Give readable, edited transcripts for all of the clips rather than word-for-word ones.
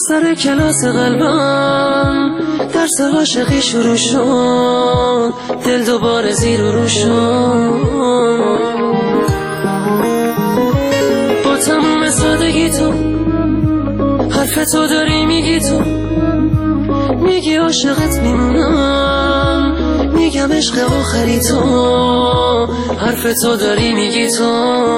سر کلاس قلبم درس عاشقی شروع شد، دل دوباره زیر و رو شد. با تموم سادگی تو حرف تو داری میگی، تو میگی عاشقت میمونم، میگم عشق آخری تو، حرف تو داری میگی، تو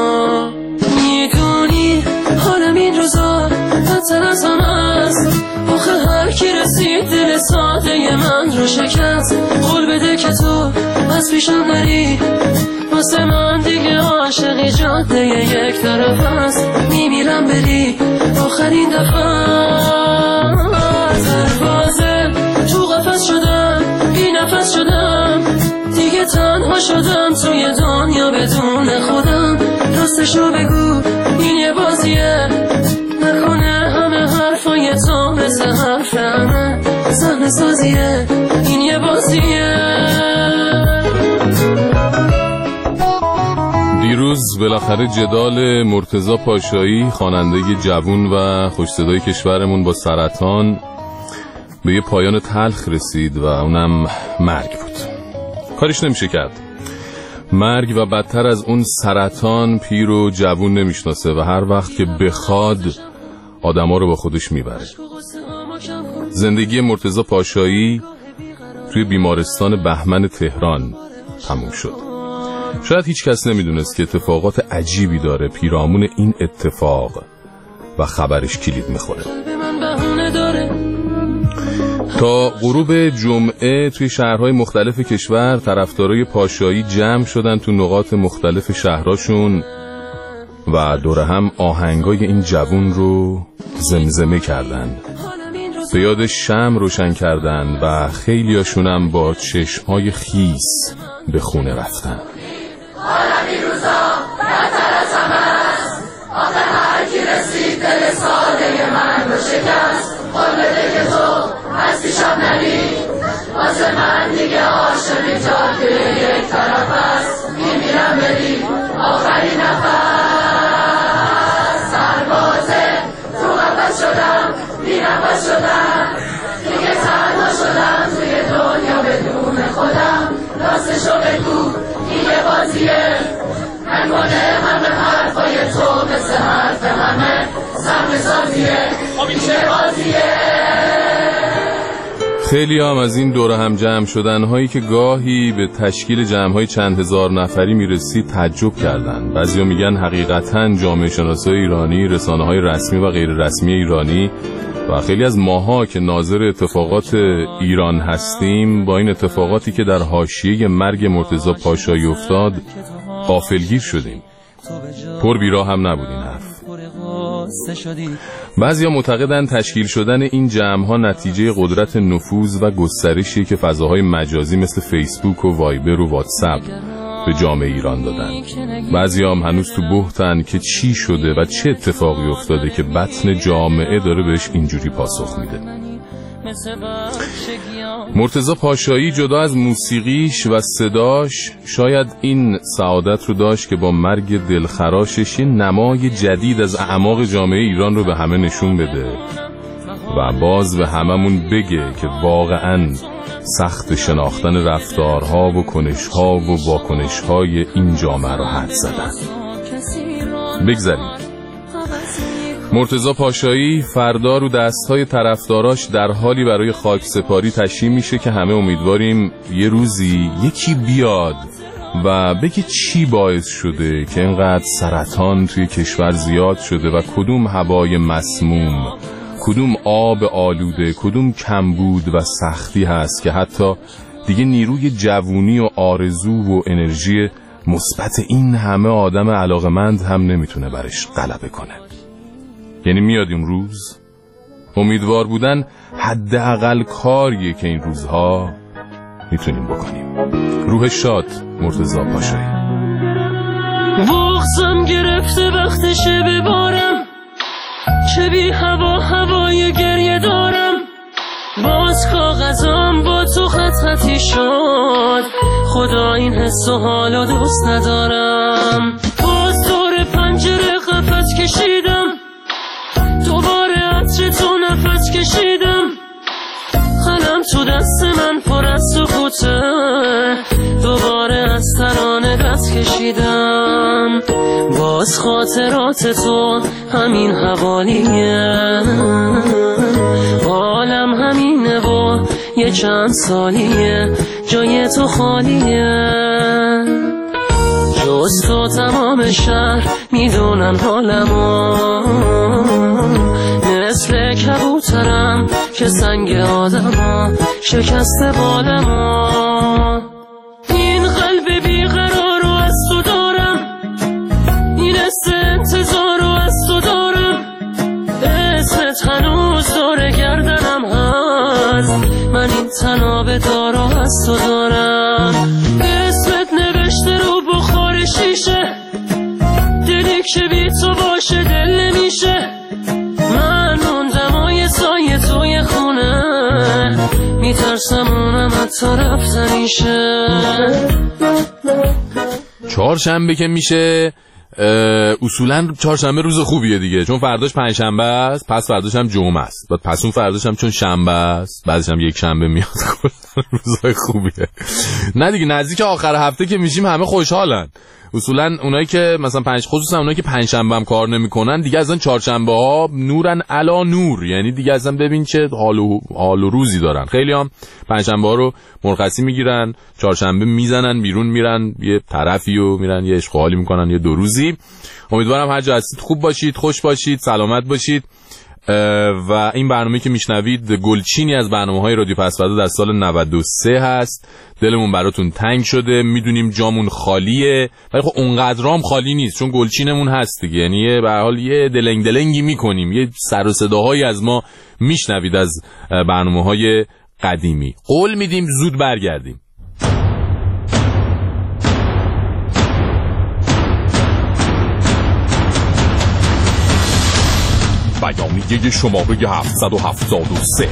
میدونی حالم این روزا بدتر از آن است. آخه هر کی رسید دل ساده من رو شکست. قول بده که تو از پیشم نری، واسه من دیگه عاشقی جاده یک طرف است. میمیرم بری آخرین دفعه. دروازه تو قفس شدم، بی نفس شدم، دیگه تنها شدم توی دنیا بدون خودم. راستشو بگو این یه بازیه، نکنه همه حرفای تو مثل حرف همه صحنه سازیه. این یه بازیه. دیروز بالاخره جدال مرتضی پاشایی، خواننده جوون و خوش صدای کشورمون، با سرطان به یه پایان تلخ رسید و اونم مرگ بود. کارش نمیشه کرد. مرگ و بدتر از اون سرطان پیر و جوون نمیشناسه و هر وقت که بخواد آدما رو با خودش میبره. زندگی مرتضی پاشایی توی بیمارستان بهمن تهران تموم شد. شاید هیچ کس نمیدونست که اتفاقات عجیبی داره پیرامون این اتفاق و خبرش کلید میخوره. تا غروب جمعه توی شهرهای مختلف کشور طرفدارای پاشایی جمع شدن تو نقاط مختلف شهرهاشون و دور هم آهنگای این جوون رو زمزمه کردن، به یاد شمع روشن کردن و خیلیاشونم با چشمهای خیس به خونه رفتن. حالم این روزا بدتر از همه است. آخه هر کی رسید دل ساده من رو شکست. قول بده که تو از پیشم نری، واسه من دیگه عاشقی جاده یک طرف است. میمیرم بری آخرین نفس. سربازه تو قفس شدم، بی نفس شدم، دیگه تنها شدم توی دنیا بدون خودم. راستشو بگو این یه بازیه، نکنه همه حرفای تو مثل حرف همه صحنه سازیه. این چه بازیه؟ خیلی هم از این دوره هم جمع شدن هایی که گاهی به تشکیل جمع های چند هزار نفری میرسید تعجب کردن. بعضیا میگن حقیقتا جامعه شناسای ایرانی، رسانه های رسمی و غیر رسمی ایرانی و خیلی از ماها که ناظر اتفاقات ایران هستیم با این اتفاقاتی که در حاشیه مرگ مرتضی پاشایی افتاد غافلگیر شدیم. پر بیراه هم نبود این حرف. بعضیا معتقدن تشکیل شدن این جمع‌ها نتیجه قدرت نفوذ و گسترشی که فضاهای مجازی مثل فیسبوک و وایبر و واتساپ به جامعه ایران دادن. بعضیا هم هنوز تو بهتن که چی شده و چه اتفاقی افتاده که بطن جامعه داره بهش اینجوری پاسخ میده. مرتضی پاشایی جدا از موسیقیش و صداش شاید این سعادت رو داشت که با مرگ دلخراشش نمای جدید از اعماق جامعه ایران رو به همه نشون بده و باز به هممون بگه که واقعاً سخت شناختن رفتارها و کنشها و واکنشهای این جامعه رو حد زدن. بگذاریم. مرتضی پاشایی فردا رو دستهای طرفداراش در حالی برای خاک سپاری تشییع میشه که همه امیدواریم یه روزی یکی بیاد و بگه چی باعث شده که اینقدر سرطان توی کشور زیاد شده و کدوم هوای مسموم، کدوم آب آلوده، کدوم کمبود و سختی هست که حتی دیگه نیروی جوونی و آرزو و انرژی مثبت این همه آدم علاقمند هم نمیتونه برش غلبه کنه. یعنی میاد این روز. امیدوار بودن حداقل کاریه که این روزها میتونیم بکنیم. روح شاد مرتضی پاشایی. بغضم گرفته وقتشه ببارم، چه بی هوای گریه دارم. باز کاغذم با تو خطی شد، خدا این حس و حالو دوست ندارم. باز دور پنجره قفس کشیدم، دوباره عطر تو نفس تو دست من پر از سکوته، دوباره از ترانه دست کشیدم، باز خاطرات تو همین حوالیه، حالم همینه و یه چند سالیه جای تو خالیه، جز تو تمام شهر میدونن حالمو، مثل کبوترم که سنگ آدمو شکسته بالمو، این قلب بیقرارو از تو دارم، این حس انتظارو از تو دارم، اسمت هنوز دور گردنم هست، من این تناب دارو از تو دارم، اسمت نوشته رو بخار شیشه، دلی که بی تو باشه دل نمیشه، من موندم و یه سایه توی خونه، میترسم اونم حتی رفته میشه. چهارشنبه که میشه اصولا چهارشنبه روز خوبیه دیگه، چون فرداش پنجشنبه است، پس فرداش هم جمعه است، بعد پس اون فرداش هم چون شنبه است، بعدش هم یک شنبه میاد. روزای خوبیه نه دیگه، نزدیک آخر هفته که میشیم همه خوشحالن. اصولا اونایی که مثلا خصوصا اونایی که پنجشنبه هم کار نمیکنن دیگه اصلا چهارشنبه ها نورن علا نور، یعنی دیگه اصلا ببین چه حال و روزی دارن. خیلی هم پنجشنبه ها رو مرخصی میگیرن، چهارشنبه میزنن بیرون، میرن یه طرفی و میرن یه عشق و حالی میکنن یه دو روزی. امیدوارم هر جا هستید خوب باشید، خوش باشید، سلامت باشید. و این برنامه که میشنوید گلچینی از برنامه‌های رادیو پسوردا در سال 93 هست. دلمون براتون تنگ شده، میدونیم جامون خالیه، ولی خب اونقدرام خالی نیست چون گلچینمون هست دیگه، یعنی به هر حال یه دلنگی میکنیم، یه سر و صداهایی از ما میشنوید از برنامه‌های قدیمی. قول میدیم زود برگردیم. بیانیه شماره 773.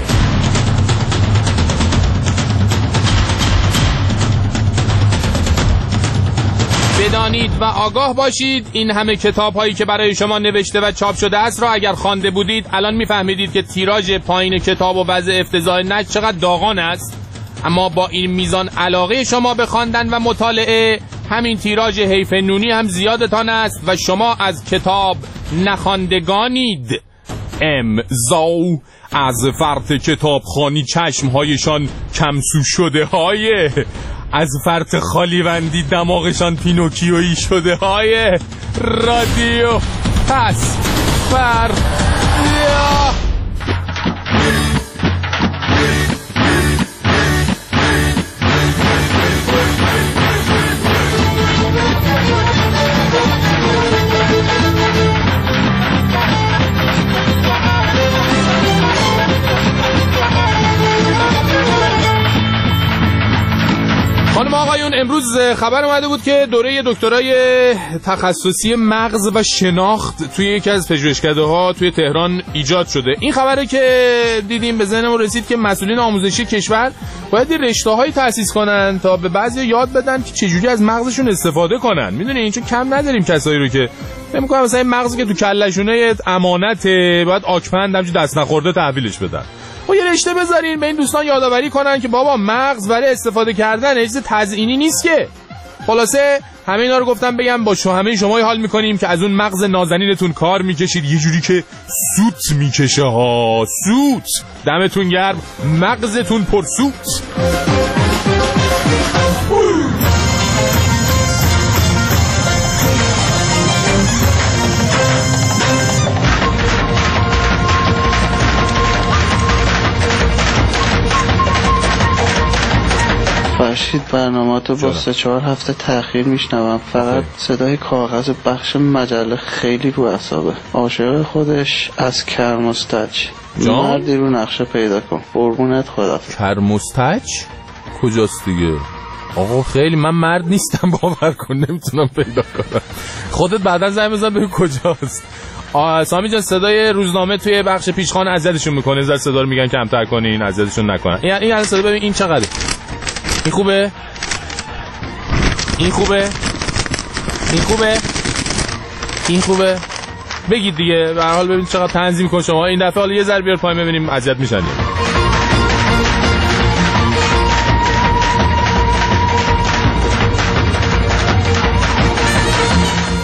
بدانید و آگاه باشید این همه کتاب هایی که برای شما نوشته و چاپ شده است را اگر خوانده بودید الان میفهمیدید که تیراژ پایین کتاب و وضع افتضاح نشر چقدر داغان است، اما با این میزان علاقه شما به خواندن و مطالعه همین تیراژ حیف نونی هم زیادتان است و شما از کتاب نخواندگانید. امضا از فرط کتابخوانی چشمهایشان کمسو شده های، از فرط خالیوندی دماغشان پینوکیویی شده های. رادیو پسوردا. خانم آقایون، امروز خبر اومده بود که دوره دکترای تخصصی مغز و شناخت توی یکی از پژوهشکده‌ها توی تهران ایجاد شده. این خبره که دیدیم به ذهنمون رسید که مسئولین آموزشی کشور باید رشته‌هایی تأسیس کنن تا به بعضی یاد بدن که چجوری از مغزشون استفاده کنن. میدونین چون کم نداریم کسایی رو که فکر کنم مثلا مغزی که تو کلهشونه امانته، باید آکپند همچین دست نخورده تحویلش بدن. و یه رشته بذارین به این دوستان یادآوری کنن که بابا مغز برای استفاده کردن چیز تزیینی نیست که. خلاصه همه اینا رو گفتم بگم با همه شما حال میکنیم که از اون مغز نازنینتون کار میکشید یه جوری که سوت میکشه ها، سوت. دمتون گرم، مغزتون پر سوت. فرشید برنامه‌تو با 3-4 هفته تأخیر میشنوم، فقط صدای کاغذ بخش مجله خیلی رو اعصابه. عاشق خودش از کرمستچ، مردی رو نقشه پیدا کن. قربونت خدا. کرمستچ کجاست دیگه؟ آقا خیلی من مرد نیستم، باور کن نمیتونم پیدا کنم. خودت بعدا زنگ بزن ببین کجاست. سامی جان صدای روزنامه توی بخش پیشخوان اذیتشون میکنه، زد صدا رو میگن کمتر کنین، اذیتشون نکنن. این الان صدا ببین این چقدره. این خوبه؟ این خوبه؟ این خوبه؟ این خوبه؟ بگید دیگه، به هر حال ببین چقدر تنظیم کن شما. این دفعه حالا یه ذره بیار پایین ببینیم اذیت میشن.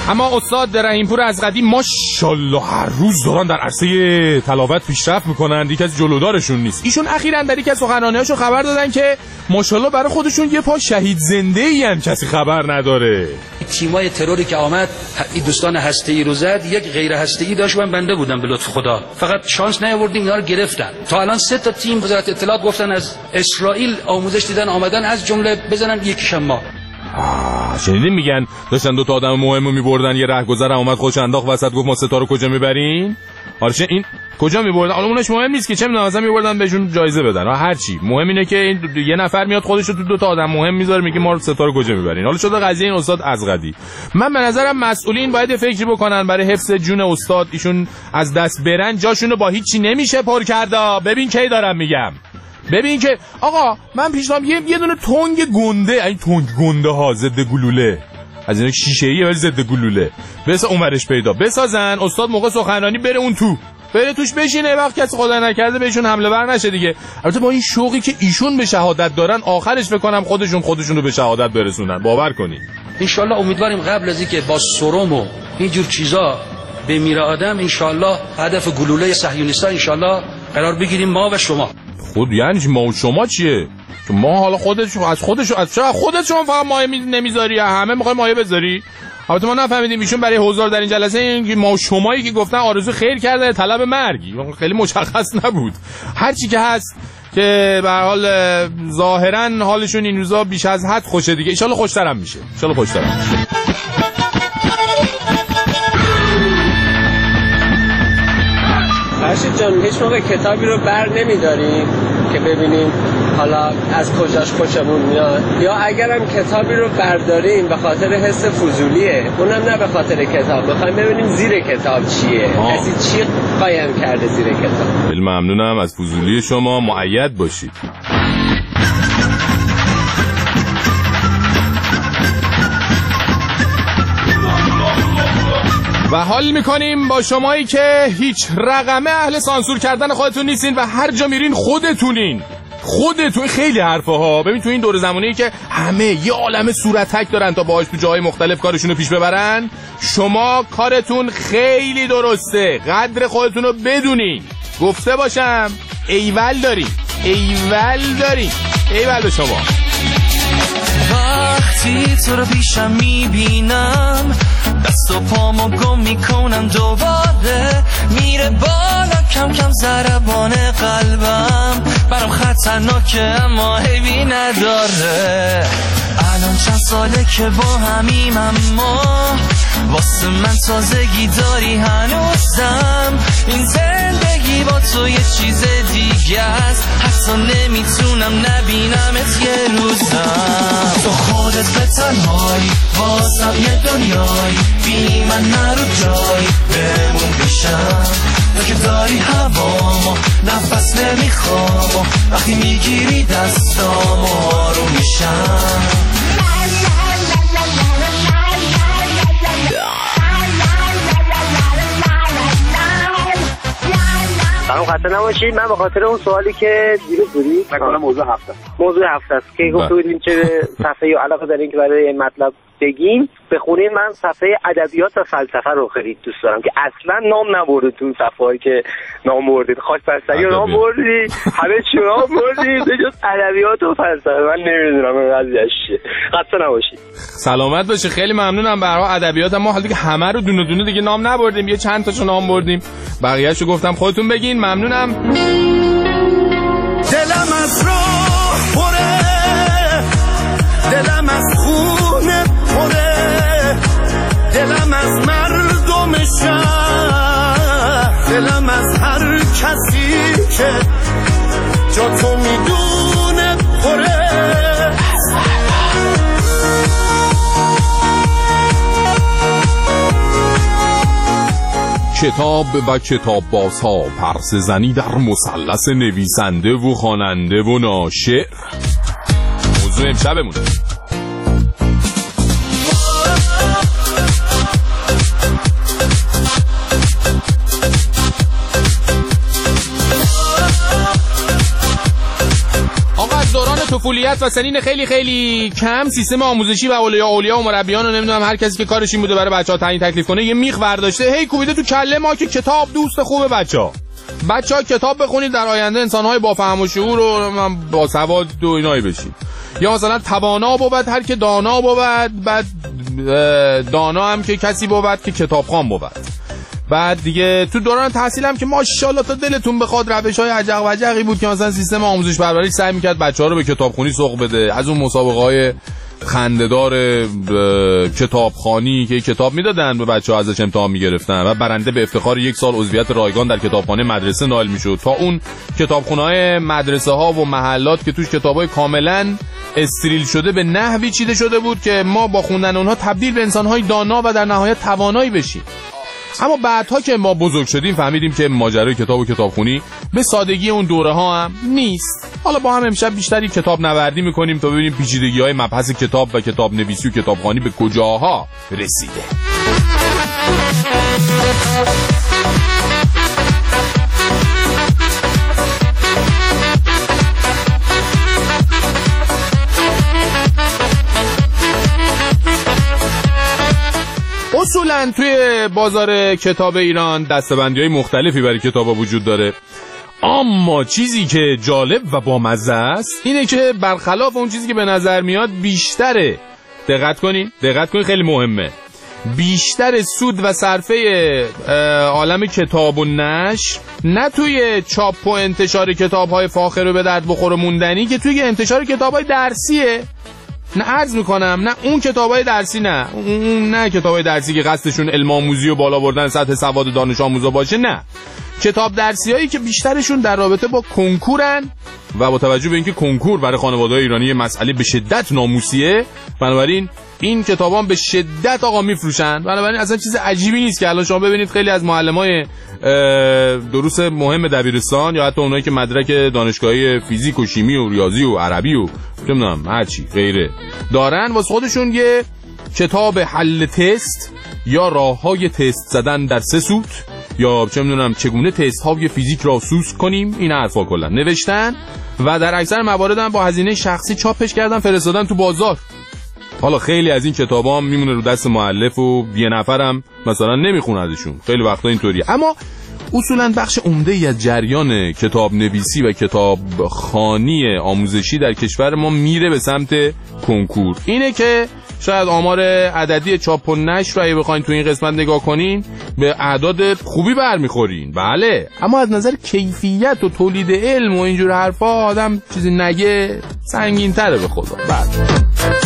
اما استاد رحیمپور از قدیم ماشاءالله هر روز دارن در عرصه تلاوت پیشرفت میکنن، یکی از جلودارشون نیست. ایشون اخیراً در یکی از سخنرانی‌هاشون خبر دادن که ماشاءالله برای خودشون یه پا شهید زنده ای ان، کسی خبر نداره. تیمای تروری که آمد این دوستان هسته‌ای رو زد، یک غیر هسته‌ای داشت، من بنده بودم به لطف خدا، فقط شانس نیاوردیم اینا رو گرفتن. تا الان 3 تا تیم وزارت اطلاعات گفتن از اسرائیل آموزش دیدن آمدن، از جمله بزنن یکیشم ما. شنیدین میگن داشتن 2 تا آدم مهمو میبردن، یه رهگذر اومد خودش انداخت وسط گفت ما ستاره کجا میبرین؟ آره این کجا میبردن؟ حالا اونش مهم نیست که چه میدونم، مثلا میبردن بهشون جایزه بدن، هر چی. مهم اینه که این یه نفر میاد خودش رو تو 2 تا آدم مهم میذاره، میگه ما رو ستاره کجا میبرین. حالا شده قضیه این استاد ازغدی. من به نظرم مسئولین باید فکری بکنن برای حفظ جون استاد. ایشون از دست برن جاشون رو با هیچی نمیشه پر کرده. ببین کی دارم میگم، ببین که آقا من پیشنهاد یه دونه تنگ گنده، این تنگ گنده ها ضد گلوله، از این شیشه‌ایه ولی ضد گلوله، بس اونورش پیدا بسازن. استاد موقع سخنرانی بره اون تو، بره توش بشینه، وقت کسی خدا نکرده بهشون حمله ور نشه دیگه. البته با این شوقی که ایشون به شهادت دارن، آخرش فکر کنم خودشون رو به شهادت برسونن، باور کنید. ان شاء الله امیدواریم قبل از اینکه با سرم و اینجور چیزا بمیره آدم، ان شاء الله هدف گلوله صهیونیست‌ها ان شاء الله قرار بگیریم ما و شما. خود یعنی ما و شما چیه؟ که ما حالا از چرا خودت شما فقط مایه نمیذاری، همه میخوای مایه بذاری؟ البته ما نفهمیدیم ایشون برای حضار در این جلسه این ما و شمایی که گفتن آرزو خیر کرده طلب مرگی، خیلی مشخص نبود. هر چی که هست که به هر حال ظاهرا حالشون این روزا بیش از حد خوشه دیگه. ان شاء الله خوشترم میشه، ان شاء الله خوشترم میشه. فرشید جان، هیچ موقع کتابی رو بر نمیداریم که ببینیم حالا از کجاش خوشمون میاد، یا اگرم کتابی رو برداریم به خاطر حس فضولیه، اونم نه به خاطر کتاب، بخوایم ببینیم زیر کتاب چیه، کسی چی قایم کرده زیر کتاب. خیلی ممنونم از فضولی شما، مؤید باشید. و حال میکنیم با شمایی که هیچ رقمه اهل سانسور کردن خودتون نیستین و هر جا میرین خودتون خیلی حرفه ها. ببین تو این دور زمانی که همه یه عالمه صورتک دارن تا باهاش تو جاهای مختلف کارشونو پیش ببرن، شما کارتون خیلی درسته، قدر خودتون رو بدونین. گفته باشم ایول داری، ایول به شما. وقتی تو رو پیشم میبینم دست و پامو گم میکنم، دوباره میره بالا کم کم ضربان قلبم، برام خطرناکه اما حیبی نداره. الان چند ساله که با همیم، اما واسه من تازگی داری هنوزم. این زندگی با تو یه چیز دیگه است، حتی نمیتونم نبینمت یه روزم. تو خودت به تنهایی واسم یه دنیایی، بی من نرو جایی بمون بیشم. تو که داری هوامو نفس نمیخوام، وقتی میگیری دستامو آروم میشم. سلام، خسته نباشید. من به خاطر اون سوالی که دیروز بودید، مثلا موضوع هفته است که گفته بودیم چه صفحه یا علاقه دارین که برای این مطلب بگین بخونین. من صفحه ادبیات و فلسفه رو خیلی دوست دارم که اصلا نام نبردید تو صفحه‌ای که نام بردید. خاک بر سری نام بردید، همه چی نام بردید به جز ادبیات و فلسفه. من نمیدونم این قضیه‌اش چیه. خسته نباشید. سلامت باشه، خیلی ممنونم. برای ادبیات ما حالا دیگه همه رو دونه دونه دیگه نام نبردیم، یه چند تاشو نام بردیم، بقیه‌اشو گفتم خودتون بگین. ممنونم. دلم از راه پره، دلم از خونه پره، دلم از مردم شهر، دلم از هر کسی که جا تو میدونه پره. کتاب و کتاب بازها، پرس زنی در مثلث نویسنده و خواننده و ناشر. موضوع امشبمونه. آقا از دوران تو طفولیت و سنین خیلی خیلی کم سیستم آموزشی و اولیا و مربیان و نمیدونم هر کسی که کارش این بوده برای بچه‌ها تعیین تکلیف کنه یه میخ برداشته هی کوبیده تو کله ما که کتاب دوست خوبه بچه‌ها کتاب بخونید در آینده انسان‌های با فهم و شعور و با سواد و اینایی بشید. یا مثلا توانا بود هر که دانا بود، بعد دانا هم که کسی بود که کتابخوان بود. بعد دیگه تو دوران تحصیل هم که ماشاءالله تا دلتون بخواد روش‌های عجق و عجقی بود که مثلا سیستم آموزش پرورش سعی می‌کرد بچه‌ها رو به کتابخونی سوق بده. از اون مسابقه‌های خنده‌دار کتابخوانی که کتاب میدادن به بچه‌ها ازش امتحان می‌گرفتن و برنده به افتخار 1 سال عضویت رایگان در کتابخانه مدرسه نائل می‌شد، تا اون کتابخونه‌های مدرسه‌ها و محلات که توش کتابای کاملاً استریل شده به نحوی چیده شده بود که ما با خوندن اونها تبدیل به انسان‌های دانا و در نهایت توانایی بشیم. اما بعدها که ما بزرگ شدیم فهمیدیم که ماجرای کتاب و کتابخونی به سادگی اون دوره ها هم نیست. حالا با هم امشب بیشتری کتاب نوردی میکنیم تا ببینیم پیچیدگی‌های مبحث کتاب و کتاب نویسی و کتابخوانی به کجاها رسیده. اصولاً توی بازار کتاب ایران دسته‌بندی‌های مختلفی برای کتابا وجود داره، اما چیزی که جالب و بامزه است اینه که برخلاف اون چیزی که به نظر میاد بیشتره. دقت کنین خیلی مهمه. بیشتر سود و صرفه عالم کتاب و نشر نه توی چاپ و انتشار کتاب‌های فاخر و به درد بخور و موندنی که توی انتشار کتاب‌های درسیه. نه عرض میکنم نه اون کتابای درسی، نه کتابای درسی که قصدشون علم آموزی و بالا بردن سطح سواد دانش آموزا باشه، نه کتاب درسی هایی که بیشترشون در رابطه با کنکورن و با توجه به اینکه کنکور برای خانواده‌های ایرانی یه مسئله به شدت ناموسیه، بنابراین این کتابان به شدت آقا میفروشن. بنابراین اصلا چیز عجیبی نیست که الان شما ببینید خیلی از معلمای دروس مهم دبیرستان یا حتی اونایی که مدرک دانشگاهی فیزیک و شیمی و ریاضی و عربی و نمیدونم هر چی غیره دارن واسه خودشون یه کتاب حل تست یا راههای تست زدن در 3 سوت یا چه میدونم چگونه تست های فیزیک را سوس کنیم، این حرفا کلا نوشتن و در اکثر موارد هم با هزینه شخصی چاپش کردن فرستادن تو بازار. حالا خیلی از این کتابا هم میمونه رو دست مؤلف و یه نفرم مثلا نمیخونه ازشون، خیلی وقتا اینطوریه. اما اصولا بخش عمده‌ای از جریان کتاب نویسی و کتاب خوانی آموزشی در کشور ما میره به سمت کنکور. اینه که شاید آمار عددی چاپ و نشر رو اگه بخواین تو این قسمت نگاه کنین به اعداد خوبی برمیخورین، بله، اما از نظر کیفیت و تولید علم و اینجور حرفا آدم چیزی نگه سنگین تره به خدا. بله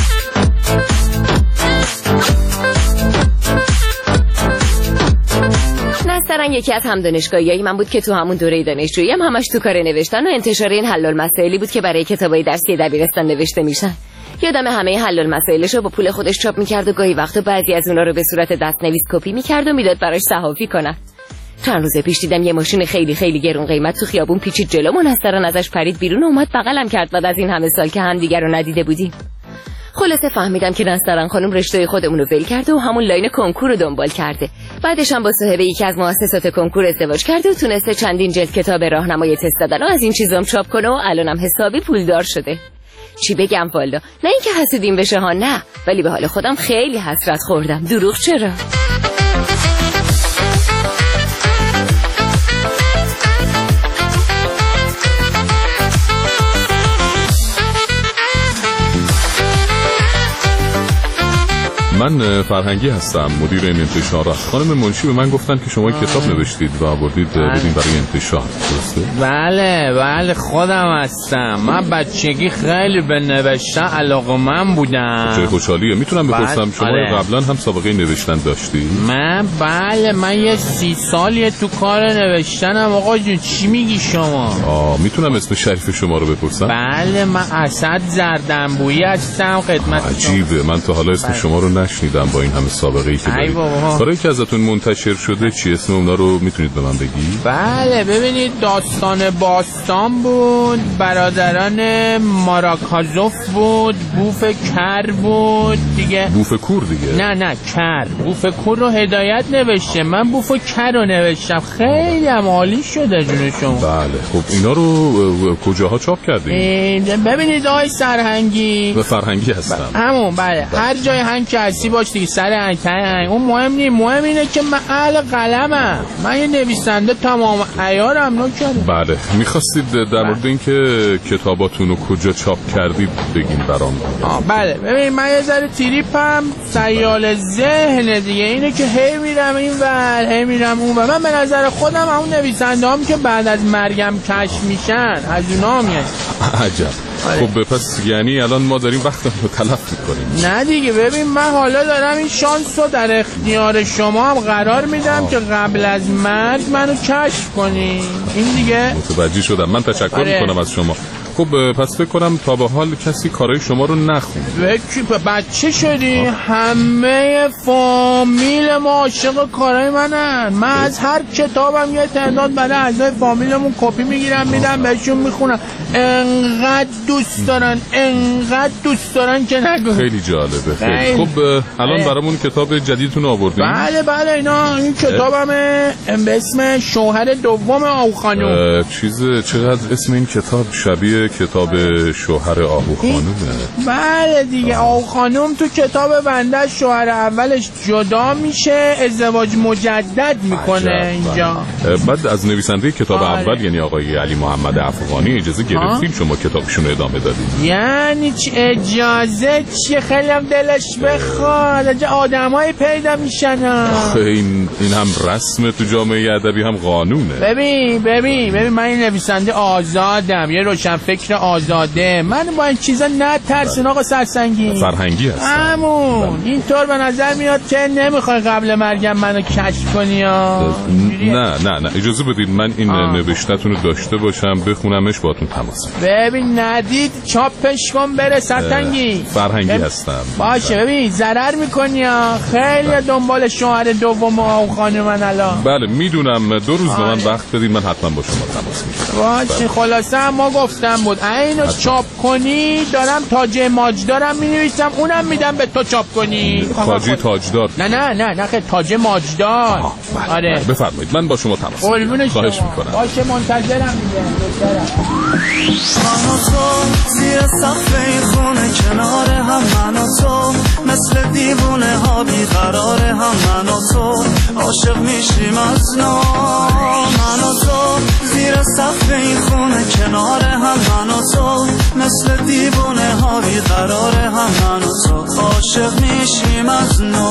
نسترن یکی از همدانشگاهیای من بود که تو همون دوره دانشجویی همش تو کار نوشتن و انتشار این حل المسائلی بود که برای کتابای درسی دبیرستان نوشته میشن. یادم همه حل المسائلشو با پول خودش چاپ میکرد و گاهی وقتا بعضی از اونا رو به صورت دستنویس کپی میکرد و میداد براش صحافی کنن. چند روز پیش دیدم یه ماشین خیلی خیلی گرون قیمت تو خیابون پیچید جلو، نسترن ازش پرید بیرون و اومد بغلم کرد بعد از این همه سال که هم دیگر رو ندیده بودیم. خلاصه فهمیدم که نسترن خانم رشته خودمون رو ول کرده و همون لاین کنکور رو دنبال کرده. بعدش هم با صاحب یکی از مؤسسات کنکور ازدواج کرده و تونسته چندین جلد کتاب راهنمای تست دادن و از این چیزام چاپ کنه و الانم حسابی پولدار شده. چی بگم والا، نه اینکه حسودیم بشه ها، نه، ولی به حال خودم خیلی حسرت خوردم. دروغ چرا؟ من فرهنگی هستم، مدیر این انتشار. خانم منشی به من گفتن که شما کتاب نوشتید و آوردید بدین برای انتشار، درسته؟ بله خودم هستم. من بچگی خیلی به نوشتن علاقه‌مند بودم. چه خوشحالیه. میتونم بپرسم شما قبلا هم سابقه نوشتن داشتی؟ من یه 30 سالیه تو کار نوشتنم. آقا جون چی میگی شما؟ میتونم اسم شریف شما رو بپرسم؟ بله، من اسد زردنبویی هستم. خدمت عجیبه، من تا حالا اسم شما رو نشنیدم. نشنیدم با این همه سابقه ای که دارید. کاری که ازتون منتشر شده چی اسم اونا رو میتونید به من بگید؟ بله ببینید داستان باستان بود، برادران ماراکازوف بود، بوف کر بود دیگه. بوف کور دیگه؟ نه کر. بوف کور رو هدایت نوشته، من بوف کر رو نوشتم. خیلی هم عالی شده جونشون. بله خب اینا رو کجاها چاپ کردید؟ ببینید آقای سرهنگی. به فرهنگی هستم. همون بله. هر جای هنگ که هستی باش دیگه، سرهنگ اون مهم نیست. مهم اینه که من اهل قلمم، من یه نویسنده تمام عیارم نکردم. بله میخواستید در مورد این که کتاباتون رو کجا چاپ کردید بگین برام. بله ببین من یه ذره تریپم سیال ذهن دیگه اینه که هی میرم این ور هی میرم اون ور. من به نظر خودم اون نویسنده هم که بعد از مرگم کشف میشن از اونا هم عجب. خب پس یعنی الان ما داریم وقتمون رو تلف میکنیم. نه دیگه ببین من حالا دارم این شانس رو در اختیار شما هم قرار میدم که قبل از مرگ منو کشف کنی. این دیگه متوجه شدم. من تشکر میکنم از شما. خب پس فکر کنم تا به حال کسی کارهای شما رو نخونده. بچه شدی؟ همه فامیل ما عاشق کارهای منن. من از هر کتابم یه تعداد برای اعضای فامیلمون کپی میگیرم میدم بهشون میخونم. انقدر دوست دارن که نگو. خیلی جالبه. خیلی. خب الان برامون کتاب جدیدتون آوردین؟ بله اینا این کتابمه به اسم شوهر دوم آهو خانوم. چقدر اسم این کتاب شبیه کتاب شوهر آهو خانومه. بله دیگه آهو خانوم تو کتاب بنده شوهر اولش جدا میشه، ازدواج مجدد میکنه اینجا. بعد از نویسنده کتاب اول یعنی آقای علی محمد افغانی اجازه گرفتین شما کتابشون رو ادامه دادید؟ یعنی اجازه چیه؟ خیلی هم دلش بخواد اینجا آدمای پیدا میشن. این هم رسم تو جامعه ادبی هم قانونه. ببین من این نویسنده آزادم، یه روشن فکر آزاده. من با این چیزا نترسین آقا سرسنگی. فرهنگی هستم. همون اینطور به نظر میاد که نمیخوای قبل مرگم منو کشف کنی. نه اجازه بدید من این نوشته‌تون رو داشته باشم بخونمش باهاتون تماس. ببین ندید چاپش کن بره سرسنگی. فرهنگی هستم. باشه ببین ضرر میکنی خیلی دنبال شوهر دوم آهو خانوم من الان. بله میدونم 2 روز به من وقت بدید من حتما با شما تماس میگیرم. باشه خلاصه ما گفتم بود اینو چاپ کنی دارم تاج ماجدارم مینویسم اونم میدم به تو چاپ کنی. تاجی تاجدار؟ نه خیلی تاج ماجدار. آره بفرمایید من با شما تماس میگیرم. خواهش میکنم. باشه منتظرم دیگه. من و تو زیر سقف این خونه کنار هم، من و تو مثل دیوونه ها بیقرار هم، من و تو عاشق میشیم از نو. من و تو زیر سقف این خونه کنار هم، من و تو مثل دیوونه ها بیقرار هم، من و تو عاشق میشیم از نو.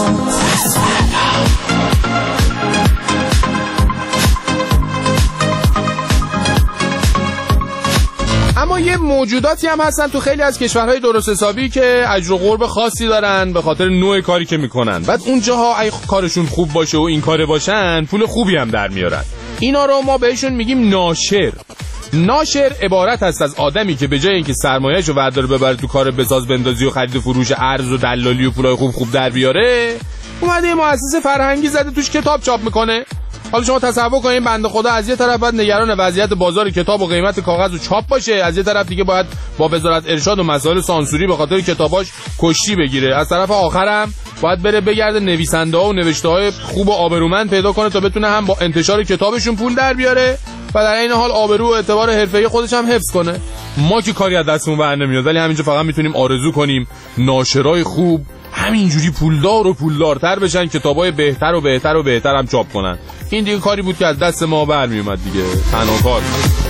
اما یه موجوداتی هم هستن تو خیلی از کشورهای درست حسابی که اجر و قرب خاصی دارن به خاطر نوع کاری که میکنن. بعد اونجاها اگه کارشون خوب باشه و این کاره باشن پول خوبی هم در میارن. اینا رو ما بهشون میگیم ناشر. ناشر عبارت هست از آدمی که به جای اینکه سرمایه‌شو ورداره ببره تو کار بساز بندازی و خرید و فروش ارز و دلالی و پولای خوب در بیاره، اومده یه مؤسسه فرهنگی زده توش کتاب چاپ میکنه. حالا شما تصور کنید بنده خدا از یه طرف باید نگران وضعیت بازار کتاب و قیمت کاغذ و چاپ باشه، از یه طرف دیگه باید با وزارت ارشاد و مسائل سانسوری به خاطر کتاباش کشتی بگیره، از طرف آخرم باید بره بگرده نویسنده‌ها و نوشته‌های خوب و آبرومند پیدا کنه تا بتونه هم با انتشار کتابشون پول در بیاره و در این حال آبرو و اعتبار حرفه‌ای خودش هم حفظ کنه. ما که کاری از دستمون بر نمیاد، ولی همینجا فقط میتونیم آرزو کنیم ناشرای خوب همینجوری پولدار و پولدارتر بشن، کتابای بهتر و بهتر و بهتر هم چاپ کنن. این دیگه کاری بود که از دست ما برمی اومد دیگه، تنها کار.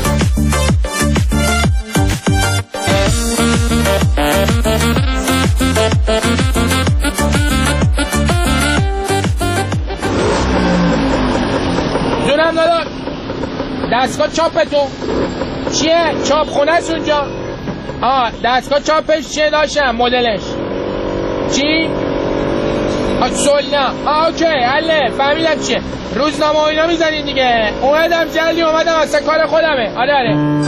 جونم داداش دستگاه چاپتون چیه؟ چاپ خونه است اونجا؟ دستگاه چاپش چیه داشتم مدلش؟ چی؟ سولنا. اوکی حله فهمیدم چیه. روزنامه اینا میزنین دیگه. اومدم جلدی اومدم اصلا کار خودمه. آره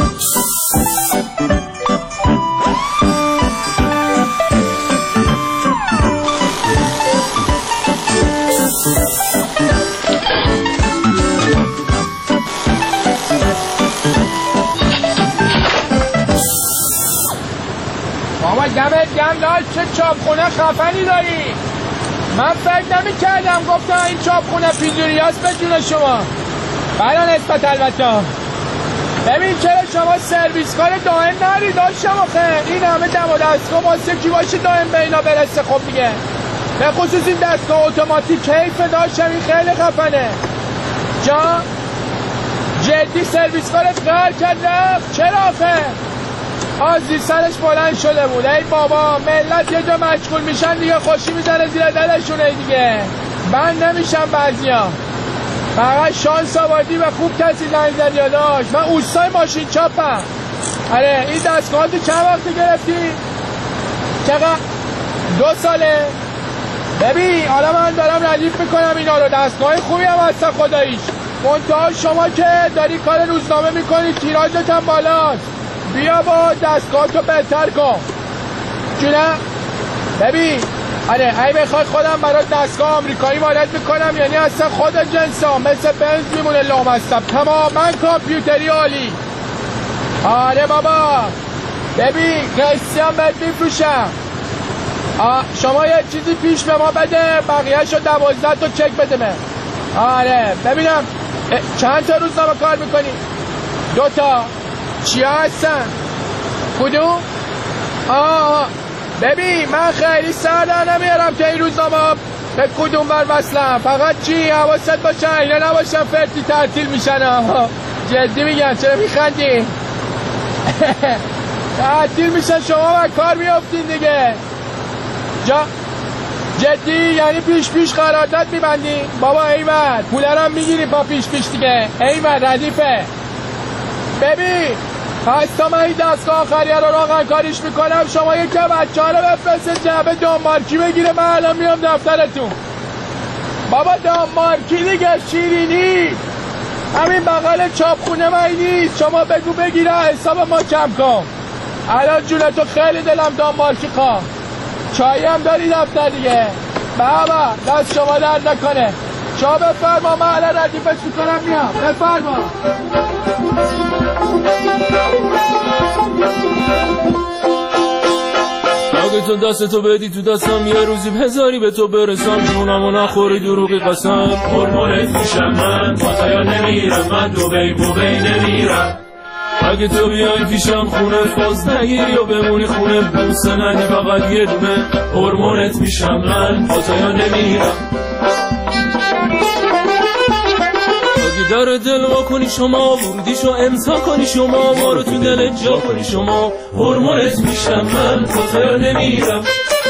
دمت گرم لال، چه چاپخونه خفنی داری. من فکر نمی‌کردم، گفتم این چاپخونه پیزوریاست به جون شما. بلا نسبت البته. ببین چرا شما سرویس کار دائم نری؟ داشتم آخه این همه دم و دستگاه واسه کی باشه دائم به اینا برسه. خب دیگه به خصوص این دستگاه اتوماتیک کیف داشتم، این خیلی خفنه. جا جدی سرویس کارت قهر کرد رفت؟ چرا آخه؟ آزی سرش بلند شده بود. ای بابا ملت یه جا مشغول میشن دیگه خوشی میزنه زیر دلشونه دیگه. بند نمیشن بعضیا. فقط شانس آوردی و خوب کسی زنگ زدی داشت. من اوستای ماشین چاپم. آره این دستگاهاتو چند وقت گرفتی؟ چقدر؟ 2 ساله؟ ببین حالا من دارم ردیف میکنم اینا رو، دستگاه خوبی هم هستن خداییش. منتها شما که داری کار روزنامه میکنی تیراژت هم بالاست. بیا با دستگاهتو بهتر کن. جونه؟ ببین آره ای بخواد خودم برای دستگاه آمریکایی وارد میکنم، یعنی اصلا خود جنسا مثل بنز میمونه لامصب، تماما کامپیوتری عالی. آره بابا ببین قصی هم بهت میفروشم. شما یه چیزی پیش به ما بده، بقیهشو 12 تا چک بده من. آره ببینم چند تا روزنامه کار میکنی؟ 2 تا. چیا هستن؟ کدوم؟ ببین من خیلی سر در نمیارم که این روزنامه به کدوم بر وصلم. فقط چی حواست باشه اینا نباشم فرتی تعطیل میشن. جدی میگم، چرا میخندی؟ تعطیل میشن شما و کار میافتین دیگه. جدی یعنی پیش قرارداد میبندی؟ بابا ایمد پولرم میگیری با پیش دیگه. ایمد ردیفه. ببین پس تا من این دستگاه آخریه رو راقن کاریش میکنم، شما یکی بچه ها رو بفرست جعبه دانمارکی بگیره، من الان میام دفترتون. بابا دانمارکی دیگه شیرینی، همین بغل چاپخونه من نیست. شما بگو بگیره حساب ما کم کن. الان جونتو خیلی دلم دانمارکی خواه. چایی هم داری دفتر دیگه. بابا دست شما درد نکنه. شما بفرما من الان ردیفش میکنم میام. بفرما. اگه تو دستتو بدی تو دستم یه روزی هزاری به تو برسم، جونمو نخوری دروغی قسم. هرمونت میشم من با تا یا نمیرم، من دوبی نمیرم. اگه تو بیای پیشم خونه فاز نگیری و بمونی خونه، بوسه ندی فقط یه دونه. هرمونت میشم من با تا یا نمیرم. در دل وا کنی شما، ورودیشو امضا کنی شما، ما رو تو دل جا کنی شما. هرمونت میشم من کجا نمیرم.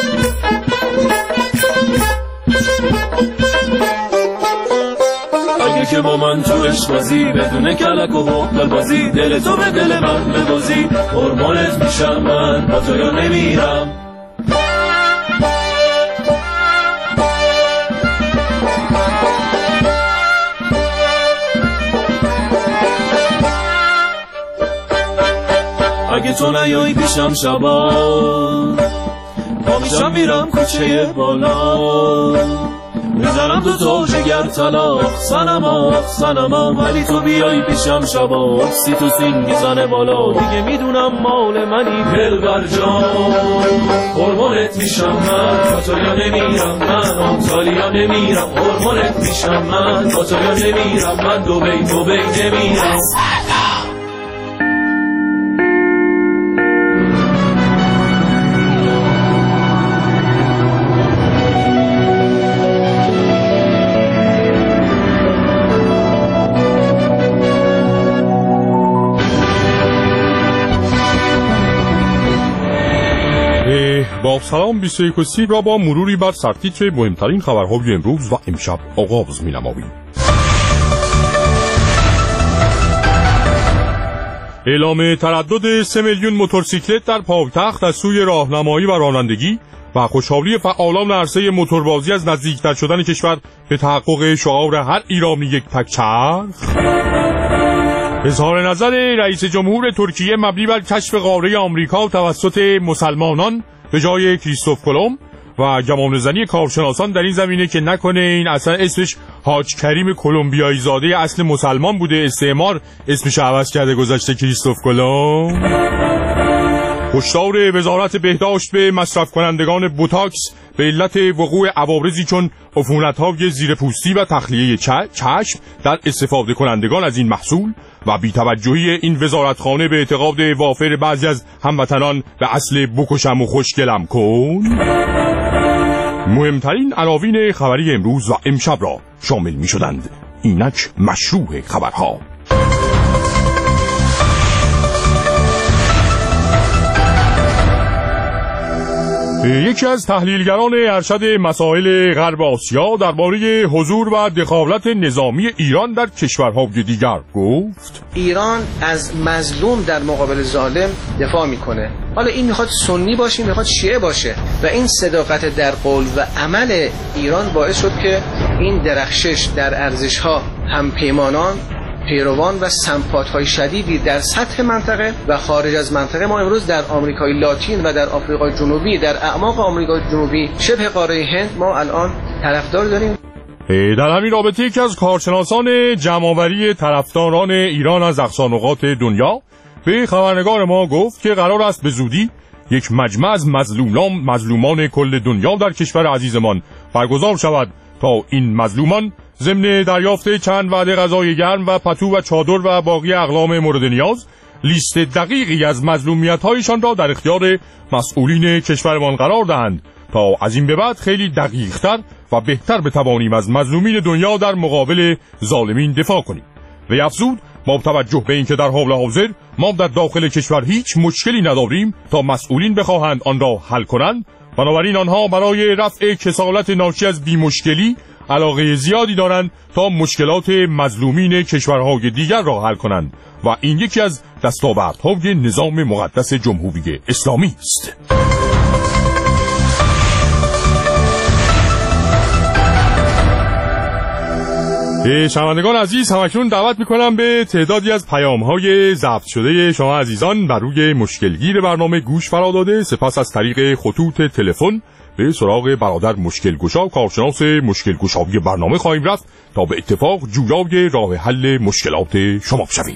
اگه که با من تو عشق بازی بدون کلک و حقل بازی، دل تو به دل من ببازی. هرمونت میشم من با تو یا نمیرم. اگه تو نیایی پیشم شبا، با میشم میرم کوچه بالا، میزنم دو تا جگر طلاق سنما، ولی تو بیایی پیشم شبا، اکسیتوسین میزنه بالا، دیگه میدونم مال منی دلبر جان. هرمونت میشم من آتالیا نمیرم، من آتالیا نمیرم. هرمونت میشم من آتالیا نمیرم، من دوبی نمیرم. با سلام 21 را با مروری بر سرتیتر مهمترین خبرهای امروز و امشب آغاز می‌نماییم. اعلام تردد 3 میلیون موتورسیکلت در پایتخت از سوی راهنمایی و رانندگی و خوشحالی فعالان عرصه موتوربازی از نزدیکتر شدن کشور به تحقق شعار هر ایرانی یک تک چرخ. اظهار نظر رئیس جمهور ترکیه مبنی بر کشف قاره آمریکا توسط مسلمانان به جای کریستوف کلمب و گمانه‌زنی کارشناسان در این زمینه که نکنه این اصلا اسمش حاج کریم کلمبیایی زاده اصل مسلمان بوده، استعمار اسمش عوض کرده گذاشته کریستوف کلمب. هشدار وزارت بهداشت به مصرف کنندگان بوتاکس به علت وقوع عوارضی چون عفونت‌های زیرپوستی و تخلیه چشم در استفاده کنندگان از این محصول و بی‌توجهی این وزارتخانه به اعتقاد وافر بعضی از هموطنان به اصل بکشم و خوشگلم کن، مهمترین عناوین خبری امروز و امشب را شامل می‌شدند. اینک مشروع خبرها. یکی از تحلیلگران ارشد مسائل غرب آسیا درباره حضور و دخالت نظامی ایران در کشورهای دیگر گفت: ایران از مظلوم در مقابل ظالم دفاع میکنه. حالا این میخواد سنی باشه، میخواد شیعه باشه، و این صداقت در قول و عمل ایران باعث شد که این درخشش در ارزش‌ها همپیمانان، پیروان و سمپات‌های شدیدی در سطح منطقه و خارج از منطقه ما امروز در آمریکای لاتین و در آفریقای جنوبی، در اعماق آمریکای جنوبی، شبه قاره هند ما الان طرفدار داریم. در همین رابطه یکی از کارشناسان جمع‌آوری طرفداران ایران از اقصانقاط دنیا به خبرنگار ما گفت که قرار است به زودی یک مجمع از مظلومان کل دنیا در کشور عزیزمان برگزار شود تا این مظلومان ضمن دریافت چند وعده غذای گرم و پتو و چادر و باقی اقلام مورد نیاز، لیست دقیقی از مظلومیت‌هایشان را در اختیار مسئولین کشورمان قرار دهند تا از این به بعد خیلی دقیق‌تر و بهتر بتوانیم از مظلومین دنیا در مقابل ظالمین دفاع کنیم. و افزود با توجه به اینکه در حال حاضر ما در داخل کشور هیچ مشکلی نداریم تا مسئولین بخواهند آن را حل کنند، بنابراین آنها برای رفع کسالت ناشی از بی‌مشکلی علاقه زیادی دارند تا مشکلات مظلومین کشورهای دیگر را حل کنند و این یکی از دستاوردهای نظام مقدس جمهوری اسلامی است. شنوندگان عزیز، همکنون دعوت میکنم به تعدادی از پیام‌های ضبط شده شما عزیزان بر روی مشکلگیر برنامه گوش فرا داده. سپس از طریق خطوط تلفن به سراغ برادر مشکلگشا، کارشناس مشکلگشایی برنامه خواهیم رفت تا به اتفاق جویای راه حل مشکلات شما بشویم.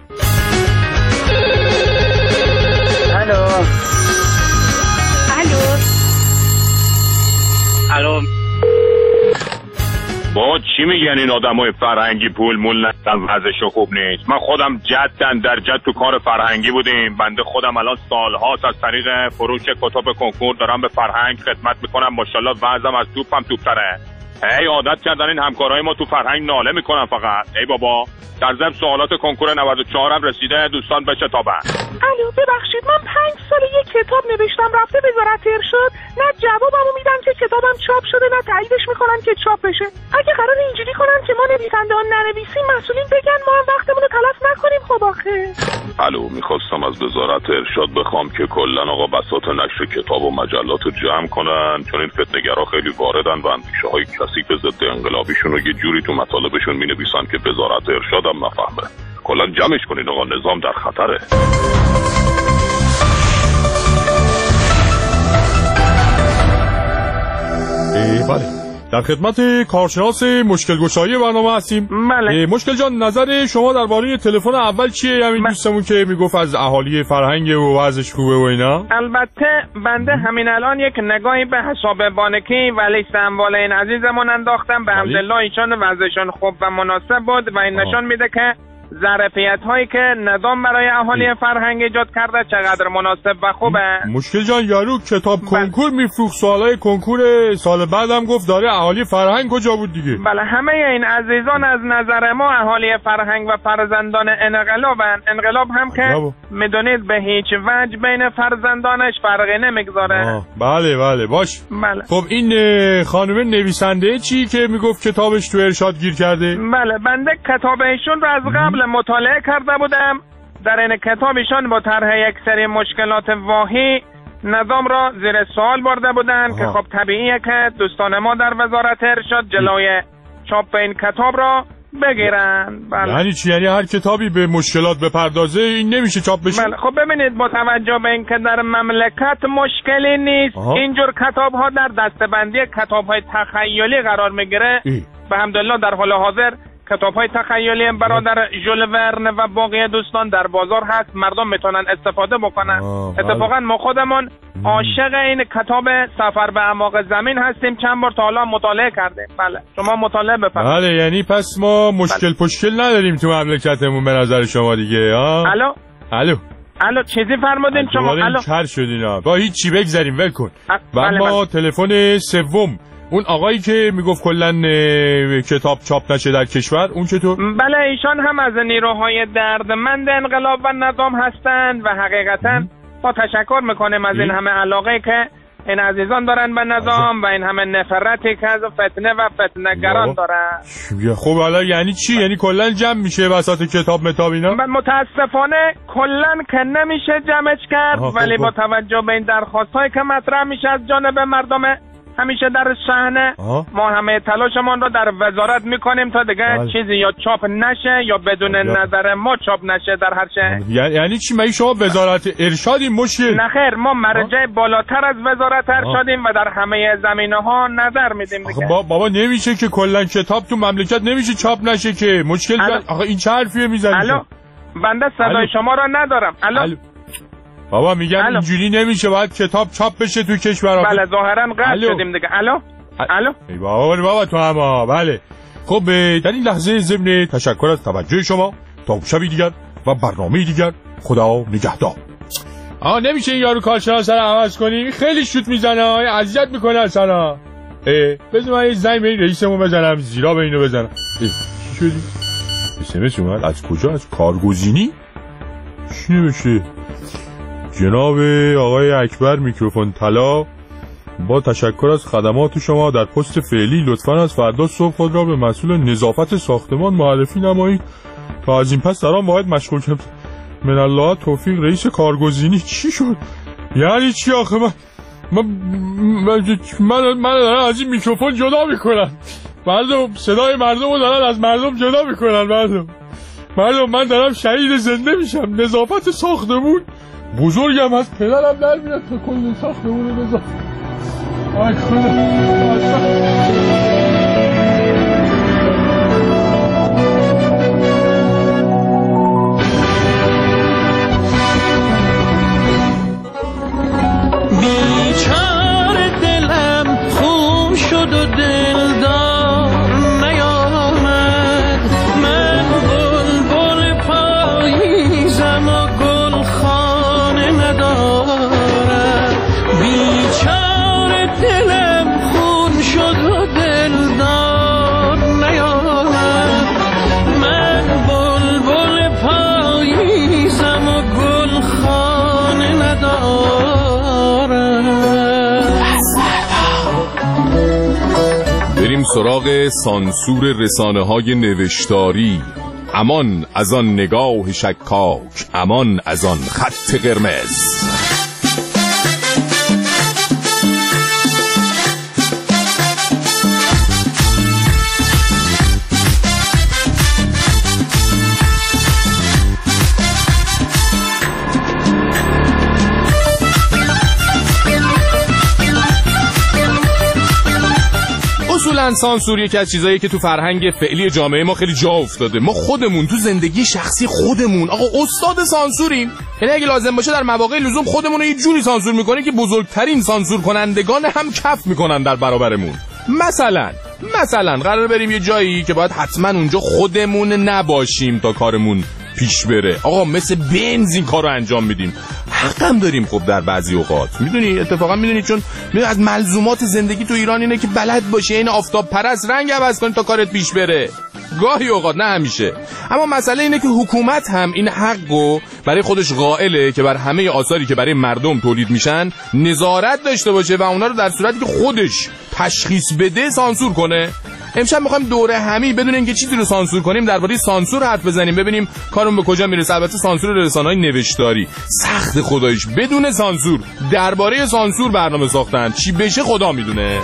الو. با چی میگن این آدمای فرهنگی پول مول ندن وضعشو خوب نیست؟ من خودم جدن در جد تو کار فرهنگی بودیم. بنده خودم الان سالهاست از طریق فروش کتاب کنکور دارم به فرهنگ خدمت میکنم. ماشاءالله وضعم از توپم توپتره. هی عادت کردن این همکارای ما تو فرهنگ ناله میکنن فقط. ای بابا در ضمن سوالات کنکور 94 هم رسیده، دوستان بشتابن. الو ببخشید، من 5 سال یک کتاب نوشتم رفته وزارت ارشاد، نه جوابمو میدن که کتابم چاپ شده نه تاییدش میکنن که چاپ بشه. اگه قرار اینجوری کنن که ما نویسنده ها ننویسیم، مسئولین بگن ما هم وقتمون رو تلف نکنیم. خب آخه الو، میخواستم از وزارت ارشاد بخوام که کلا آقا بساط نشر کتاب و مجلات رو جمع کنن، چون این فتنه‌گرا خیلی واردن و اندیشه های کثیف ضد انقلابیشون رو یه جوری تو مطالبشون مینویسن که وزارت ارشاد هم نفهمه. کلا جمعش کنین آقا، نظام در خطره. بله، در خدمت کارشناس مشکلگشایی برنامه هستیم. بله. مشکل جان، نظر شما درباره تلفن اول چیه؟ همین دوستمون که میگفت از اهالی فرهنگ و وضعش خوبه و اینا. البته بنده همین الان یک نگاهی به حساب بانکی و لیست اموال این عزیزمون انداختم. به حمدالله ایشان وضعشان خوب و مناسب بود و این نشان میده که ظرفیت هایی که نظام برای اهالی فرهنگ ایجاد کرده چقدر مناسب و خوبه. مشکل جان، یارو کتاب کنکور میفروخت، سوالای کنکور سال بعدم گفت داره اهالی فرهنگ کجا بود دیگه؟ بله، همه این عزیزان از نظر ما اهالی فرهنگ و فرزندان انقلابن. انقلاب هم که میدونید به هیچ وجه بین فرزندانش فرقی نمیگذاره. بله بله باش. بله. خب این خانم نویسنده چی که میگفت کتابش تو ارشاد گیر کرده؟ بله، بنده کتاب ایشون رو از قبل مطالعه کرده بودم. در این کتاب ایشان با طرح یک سری مشکلات واهی نظام را زیر سوال برده بودن که خب طبیعیه که دوستان ما در وزارت ارشاد جلوی چاپ این کتاب را بگیرن. بله. یعنی چی؟ یعنی هر کتابی به مشکلات بپردازه این نمیشه چاپ بشه؟ بله. خب ببینید، با توجه به اینکه در مملکت مشکلی نیست، اینجور کتاب ها در دسته‌بندی کتاب های تخیلی قرار میگیره. به حمدالله در حال حاضر کتاب‌های تخیلی برادر ژول ورن و باقی دوستان در بازار هست، مردم میتونن استفاده بکنن. اتفاقا ما خودمون عاشق این کتاب سفر به اعماق زمین هستیم، چند بار تا حالا مطالعه کردیم. بله شما مطالعه بفرمایید. بله یعنی پس ما مشکل نداریم تو مملکتمون به نظر شما دیگه. الو چیزی فرمودین شما؟ الو کر شدین با هیچ چی بگذاریم ول کن. و اما تلفن سوم اون آقایی که میگفت کلن کتاب چاپ نشه در کشور، اون چطور؟ بله ایشان هم از نیروهای دردمند انقلاب و نظام هستند و حقیقتا ما تشکر میکنیم از این همه علاقه که این عزیزان دارن به نظام و این همه نفرتی که از فتنه و فتنه‌گران دارن. خب حالا یعنی چی؟ یعنی کلا جمع میشه وسط کتاب متاب اینا؟ متاسفانه کلا که نمیشه جمعش کرد، ولی با توجه به این درخواست‌هایی که مطرح میشه از جانب مردم همیشه در صحنه، ما همه تلاشمان رو در وزارت میکنیم تا دیگه چیزی یا چاپ نشه یا بدون نظر ما چاپ نشه در هر شهر. یعنی چی؟ مگه شما وزارت ارشادی مشکل؟ نه خیر، ما مرجع بالاتر از وزارت ارشادیم و در همه زمینه‌ها نظر میدیم دیگه. بابا نمیشه که کلا کتاب تو مملکت نمیشه چاپ نشه که مشکل. آخه این چه حرفیه میزنید؟ الو بنده صدای شما رو ندارم. الو بابا میگم اینجوری نمیشه، باید کتاب چاپ بشه تو کشور. بله ظاهرا قطع شدیم دیگه. الو ای بابا تو هم. بله خب در این لحظه ضمن تشکر از توجه شما تا شبی دیگر و برنامه دیگر خدا نگهدار. نمیشه این یارو کارشناس رو عوض کنی؟ خیلی شوت میزنه، اذیت میکنه اصلا. بذار من یه زنگ به این رئیسمون بزنم، زیرا به اینو بزنم. چی شدی؟ اسمس اومد از کجا؟ از کارگزینی؟ چی نمیشه؟ جناب آقای اکبر میکروفون طلا، با تشکر از خدمات شما در پست فعلی لطفاً از فردا صبح خود را به مسئول نظافت ساختمان معرفی نمایید تا از این پس در آن باید مشغول شد. من الله توفیق. رئیس کارگزینی چی شد؟ یعنی چی آخه؟ من دارم از این میکروفون جدا میکنم. مردم صدای مردم رو دارن از مردم جدا میکنن. مردم من دارم شهید زنده میشم. نظافت ساختمون بزرگم از پدرم در میاد تا کل ساختمون نظافت. آی خدا. بیچاره دلم خون شد و دلدار نیامد، من بلبل پاییزم و گلخانه ندارم. بیچاره دلم خون شد و دلدار نیامد، من بلبل پاییزم و گلخانه ندارم. بریم سراغ سانسور رسانه‌های نوشتاری. امان از آن نگاه شکاک، امان از آن خط قرمز. اصولاً سانسور یکی از چیزاییه که تو فرهنگ فعلی جامعه ما خیلی جا افتاده. ما خودمون تو زندگی شخصی خودمون استاد سانسوریم. یعنی اگه لازم باشه در مواقع لزوم خودمون رو یه جوری سانسور میکنیم که بزرگترین سانسور کنندگان هم کف میکنن در برابرمون. مثلا قرار بریم یه جایی که باید حتما اونجا خودمون نباشیم تا کارمون پیش بره. مثل بنزین کارو انجام میدیم. حقم داریم خب در بعضی اوقات. اتفاقا میدونی چون از ملزومات زندگی تو ایران اینه که بلد باشه این آفتاب پرست رنگ عوض کنی تا کارت پیش بره. گاهی اوقات، نه همیشه. اما مسئله اینه که حکومت هم این حقو برای خودش قائله که بر همه آثاری که برای مردم تولید میشن نظارت داشته باشه و اونا رو در صورتی که خودش تشخیص بده سانسور کنه. امشب میخوایم دوره همی بدون اینکه چیزی رو سانسور کنیم درباره سانسور حرف بزنیم، ببینیم کارون به کجا میرسه. البته سانسور رسانه‌های نوشتاری سخت خداییش، بدون سانسور درباره سانسور برنامه ساختن چی بشه خدا میدونه.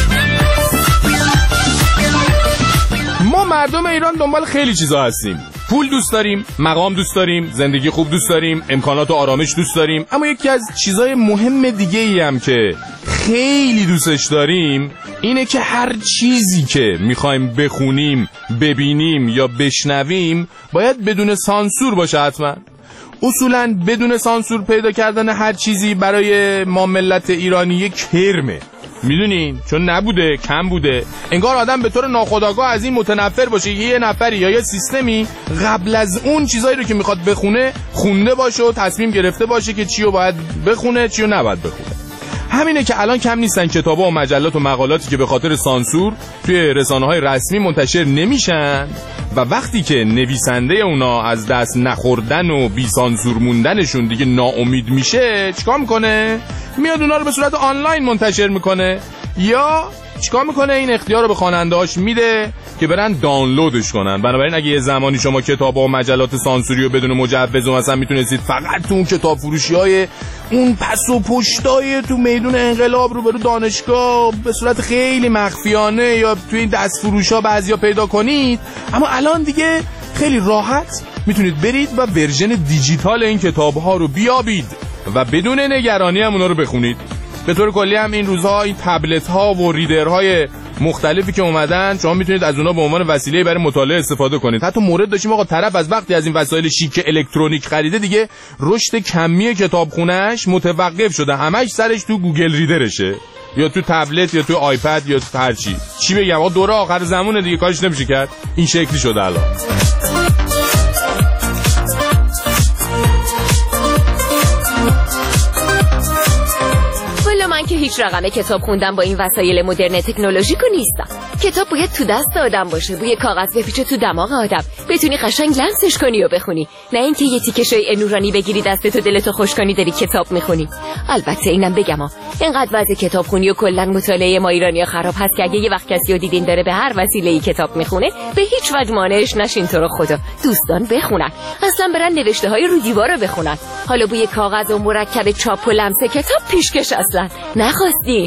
مردم ایران دنبال خیلی چیزا هستیم. پول دوست داریم، مقام دوست داریم، زندگی خوب دوست داریم، امکانات و آرامش دوست داریم، اما یکی از چیزای مهم دیگه ای هم که خیلی دوستش داریم اینه که هر چیزی که میخوایم بخونیم، ببینیم یا بشنویم باید بدون سانسور باشه. حتما اصولاً بدون سانسور پیدا کردن هر چیزی برای ما ملت ایرانی یک کرمه، میدونین؟ چون نبوده، کم بوده. انگار آدم به طور ناخودآگاه از این متنفر باشه یه نفری یا یه سیستمی قبل از اون چیزایی رو که میخواد بخونه خونده باشه و تصمیم گرفته باشه که چی رو باید بخونه چی رو نباید بخونه. همینه که الان کم نیستن کتابا و مجلات و مقالاتی که به خاطر سانسور توی رسانه‌های رسمی منتشر نمیشن و وقتی که نویسنده اونا از دست نخوردن و بی سانسور موندنشون دیگه ناامید میشه، چیکار میکنه؟ میاد اونا رو به صورت آنلاین منتشر میکنه یا چیکار میکنه؟ این اختیار رو به خواننده‌هاش میده که برن دانلودش کنن. بنابراین اگه یه زمانی شما کتابا و مجلات سانسوری رو بدون مجوز مثلا میتونستید فقط تو اون کتاب فروشی‌های اون پس و پشتای تو میدون انقلاب روبرو دانشگاه به صورت خیلی مخفیانه یا تو این دست فروشا بعضیا پیدا کنید، اما الان دیگه خیلی راحت میتونید برید و ورژن دیجیتال این کتاب‌ها رو بیابید و بدون نگرانی هم اونا رو بخونید. به طور کلی هم این روزها این تبلت ها و ریدرهای مختلفی که اومدن شما میتونید از اونا به عنوان وسیله برای مطالعه استفاده کنید. حتی مورد داشتیم آقا طرف از وقتی از این وسایل شیک الکترونیک خریده دیگه رشد کمی کتابخونه‌اش متوقف شده، همش سرش تو گوگل ریدرشه یا تو تبلت یا تو آیپد یا تو هر چی بگم. آقا دوره آخر زمونه دیگه، کارش نمیشه کرد، این شکلی شده الان. من که هیچ رقم کتاب خوندم با این وسایل مدرن تکنولوژیکو نیستم. کتاب باید تو دست آدم باشه، بوی کاغذ بپیچه تو دماغ آدم، بتونی قشنگ لمسش کنی و بخونی، نه اینکه یه تیکه شای نورانی بگیری دستتو دلتو خوش کنی داری کتاب میخونی. البته اینم بگم اینقدر وضع کتابخونی و کلا مطالعه ما ایرانی‌ها خراب هست که اگه یه وقت کسی رو دیدین داره به هر وسیله‌ای کتاب میخونه به هیچ وجه مانعش نشین. تو رو خدا دوستان بخونن، اصلا برن نوشته‌های رو دیوار رو بخونن. حالا بوی کاغذ و مرکب چاپ و لمس کتاب پیشکش اصلا نخواستی.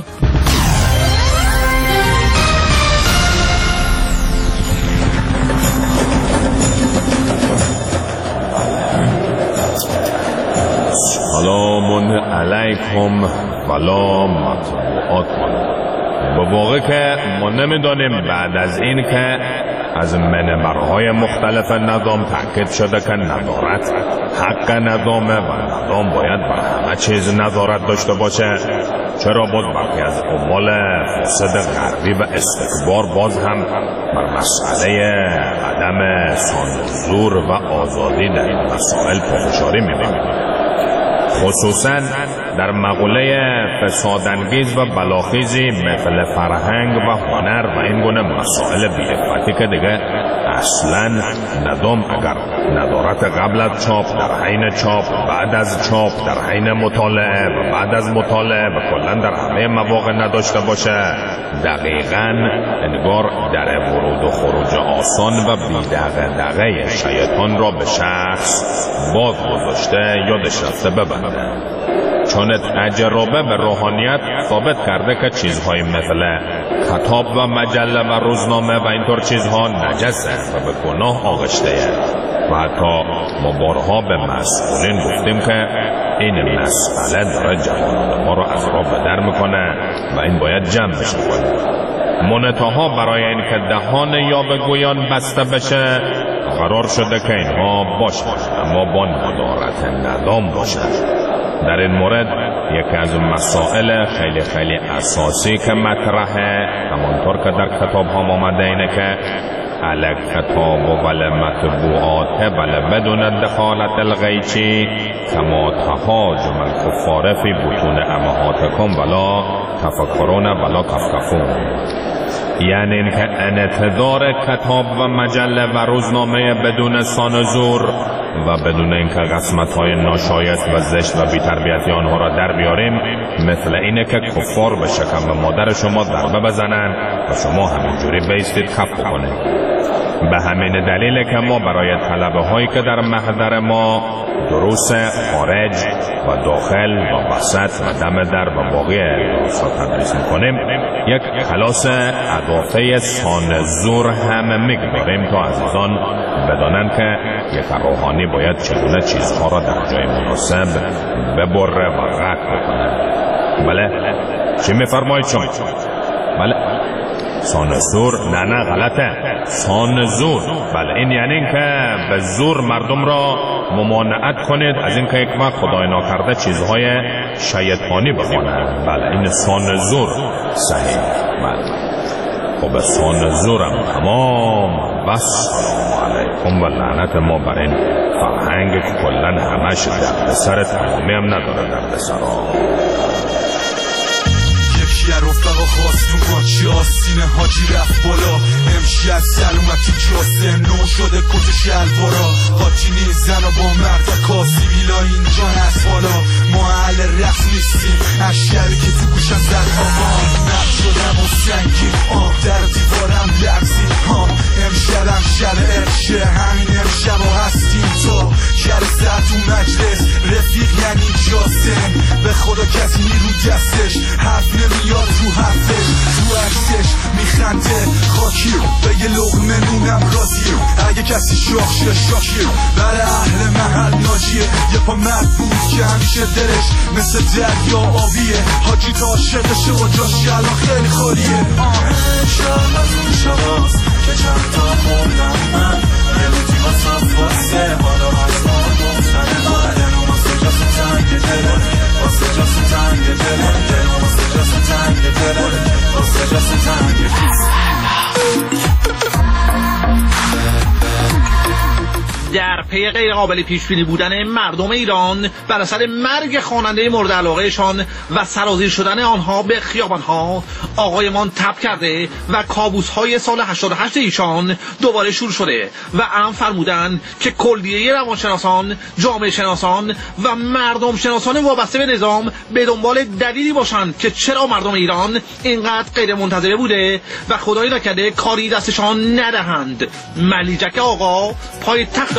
سلام علیکم ولا مطبوعات. به واقع که ما نمیدانیم بعد از این که از منبرهای مختلف نظام تأکید شده که نظارت حق نظامه و نظام باید بر همه چیز نظارت داشته باشه، چرا باز برخی از عمال فاسد غربی و استکبار باز هم بر مسئله عدم سانسور و آزادی در این مسائل پافشاری می‌کنند، خصوصا در مقوله فسادانگیز و بلاخیزی مثل فرهنگ و هنر و این گونه مسائل بی‌عفتی که دیگه اصلا نظام اگر نظارت قبل از چاپ، در حین چاپ، بعد از چاپ، در حین مطالعه و بعد از مطالعه و کلا در همه مواقع نداشته باشه، دقیقاً انگار در ورود و خروج آسان و بی‌دغدغه شیطان را به شخص باز گذاشته یادش رفته ببنده. چون تجربه به روحانیت ثابت کرده که چیزهای مثل کتاب و مجله و روزنامه و اینطور چیزها نجسه و به گناه آغشته و حتی ما بارها به مسئولین گفتیم که این مسئله داره جوانان ما رو از راه بدر میکنه و این باید جمع بشه کنه. منتها برای این که دهان یا بگویان بسته بشه قرار شده که اینها باشد، اما با ندارت نظام باشد. در این مورد یکی از مسائل خیلی خیلی اساسی که مطرحه، همانطور که در کتاب ها آمده اینه که علک کتاب و ول مطبوعات ول بدون دخالت الغیچی کما تهاجم الکفار فی بطون امهاتکم ولا تفکرون ولا تفکفون. یعنی اینکه انتظار کتاب و مجله و روزنامه بدون سانسور و بدون اینکه قسمت‌های ناشایست و زشت و بی‌تربیتی آنها را در بیاریم مثل اینه که کفار به شکم مادر شما ضربه بزنن و شما همینجوری بیستید کف بکنید. به همین دلیل که ما برای طلبه هایی که در محضر ما دروس خارج و داخل و وسط و دم در و باقی دروس ها تدریس میکنیم، یک کلاس اضافه سانزور هم میگذاریم تا عزیزان بدانند که یک روحانی باید چگونه چیزها را در جای مناسب ببره و رد بکنه. بله، چی میفرمایید شما؟ بله، سانزور؟ نه غلطه، سانزور. بله، این یعنی این که به زور مردم را ممانعت کنید از این که یک وقت خدای ناکرده چیزهای شیطانی بخونند. بله، این سانزور صحیح. بله، خب سانزورم تمام. و سلام علیکم و لعنت ما بر این فرهنگ که کلن همش درد سر تمامی هم نداره درد سرا. یه رفقا خواستون قاچی آستینه حاجی رفت بالا، امشب سلامتی کاسه نو شده کت شلوارا، حاجی نیز زن و با مرد کاسی بیلا اینجا نست بالا، ما اهل رقص نیستیم از شبی که تو گوشم زد آمان نب شدم و سنگی در دیوارم لرزی امشبم شب عرشه همین امشب و هستیم تا جلسه تو مجلس رفیق یعنی جاسم به خدا کسی نیرو دستش حرف نمیاد رو حرفش تو عکسش میخنده خاکی به یه لقمه نونم راضیه اگه کسی شاخ شه شاخیه برای اهل محل ناجیه یه پا مرد بود که همیشه دلش مثل دریا آبیه حاجی تا عاشقشه و جاش الان خیلی خالیه شب از اون شباست که چند تا خوندم من یه لوتی واسه حالا از ما گفتنه دلم واسه جاسو تنگ دلم واسه جاسو تنگ دلم دلم واسه جاسو تنگ دلم واسه جاسو تنگ در پی غیر قابل پیش بینی بودن مردم ایران بر اثر مرگ خواننده مورد علاقهشان و سرازیر شدن آنها به خیابانها، آقایمان تب کرده و کابوس‌های سال 88 ایشان دوباره شروع شده و ام فرمودن که کلیه روانشناسان، جامعه شناسان و مردم شناسان وابسته به نظام به دنبال دلیلی باشند که چرا مردم ایران اینقدر غیر منتظره بوده و خدای نکرده کاری دستشان ندهند. ملیجک آقا پای تخت.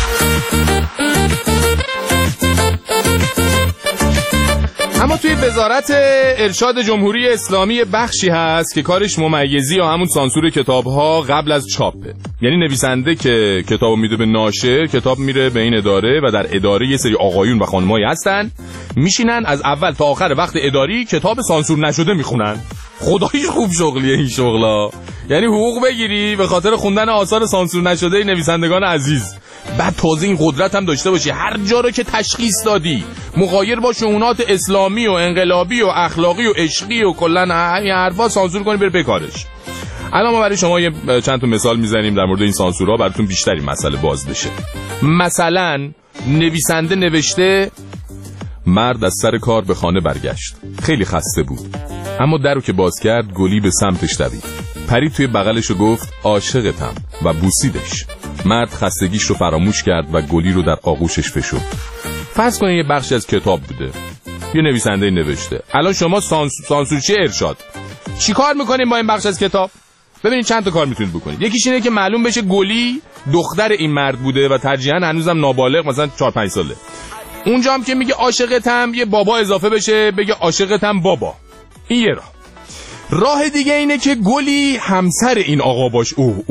اما توی وزارت ارشاد جمهوری اسلامی بخشی هست که کارش ممیزی یا همون سانسور کتاب‌ها قبل از چاپه. یعنی نویسنده که کتابو میده به ناشر، کتاب میره به این اداره و در اداره یه سری آقایون و خانمایی هستن میشینن از اول تا آخر وقت اداری کتاب سانسور نشده میخونن. خداییش خوب شغلیه این شغلا، یعنی حقوق بگیری به خاطر خوندن آثار سانسور نشده نویسندگان عزیز. بعد تازه این قدرت هم داشته باشی هر جا رو که تشخیص دادی مغایر با شؤونات اسلامی و انقلابی و اخلاقی و عشقی و کلا همین حرفا سانسور کنی بره بکارش. الان ما برای شما چند تا مثال میزنیم در مورد این سانسورها براتون بیشتر این مسئله باز بشه. مثلا نویسنده نوشته مرد از سر کار به خانه برگشت، خیلی خسته بود، اما درو که باز کرد گلی به سمتش دوید، پرید توی بغلش و گفت عاشقتم و بوسیدش. مرد خستگیش رو فراموش کرد و گلی رو در آغوشش فشرد. فرض کنید یه بخشی از کتاب بوده، یه نویسنده نوشته. الان شما سانسورچی ارشاد چی کار میکنین با این بخش از کتاب؟ ببینید چند تا کار میتونید بکنید. یکیش اینه که معلوم بشه گلی دختر این مرد بوده و ترجیحاً هنوزم نابالغ، مثلا 4-5 ساله. اونجا هم که میگه عاشقتم یه بابا اضافه بشه بگه عاشقتم بابا. این یه راه دیگه اینه که گلی همسر این آقا باش.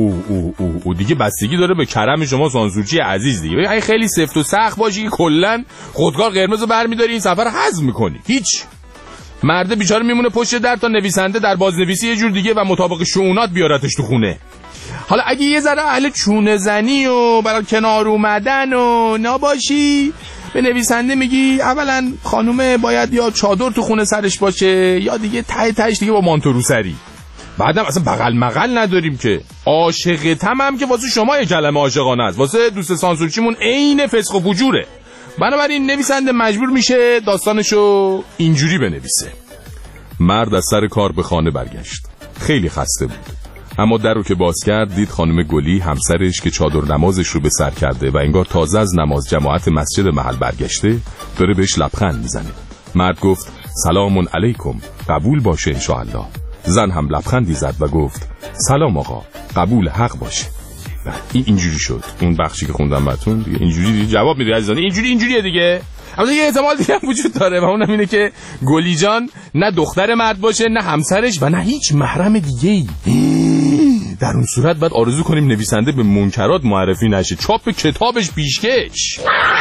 او دیگه بستگی داره به کرم شما سانسورچی عزیز دیگه. اگه خیلی سفت و سخت باشی کلا خودکار قرمزو برمی‌داری این سفر حذف می‌کنی، هیچ. مرد بیچاره میمونه پشت در تا نویسنده در بازنویسی یه جور دیگه و مطابق شؤونات بیارتش تو خونه. حالا اگه یه ذره اهل چونه زنی و برای کنار اومدن و نباشی، به نویسنده میگی اولا خانومه باید یا چادر تو خونه سرش باشه یا دیگه تهش دیگه با مانتو رو سری. بعدم اصلا بغل مغل نداریم که عاشقتم هم که واسه شما یه کلمه عاشقانه است، واسه دوست سانسورچیمون عین فسق و فجوره. بنابراین نویسنده مجبور میشه داستانشو اینجوری بنویسه. مرد از سر کار به خانه برگشت، خیلی خسته بود، اما در رو که باز کرد دید خانم گلی همسرش که چادر نمازش رو به سر کرده و انگار تازه از نماز جماعت مسجد محل برگشته داره بهش لبخند میزنه. مرد گفت سلام علیکم، قبول باشه انشاءالله. زن هم لبخندی زد و گفت سلام آقا، قبول حق باشه. اینجوری شد. اون بخشی که خوندم براتون دیگه اینجوری دیگه جواب میده عزیزان. اینجوریه دیگه. اما یه احتمال دیگه هم وجود داره و اونم اینه که گلی جان نه دختر مرد باشه، نه همسرش و نه هیچ محرم دیگه‌ای. در اون صورت باید آرزو کنیم نویسنده به منکرات معرفی نشه، چاپ کتابش پیشکش.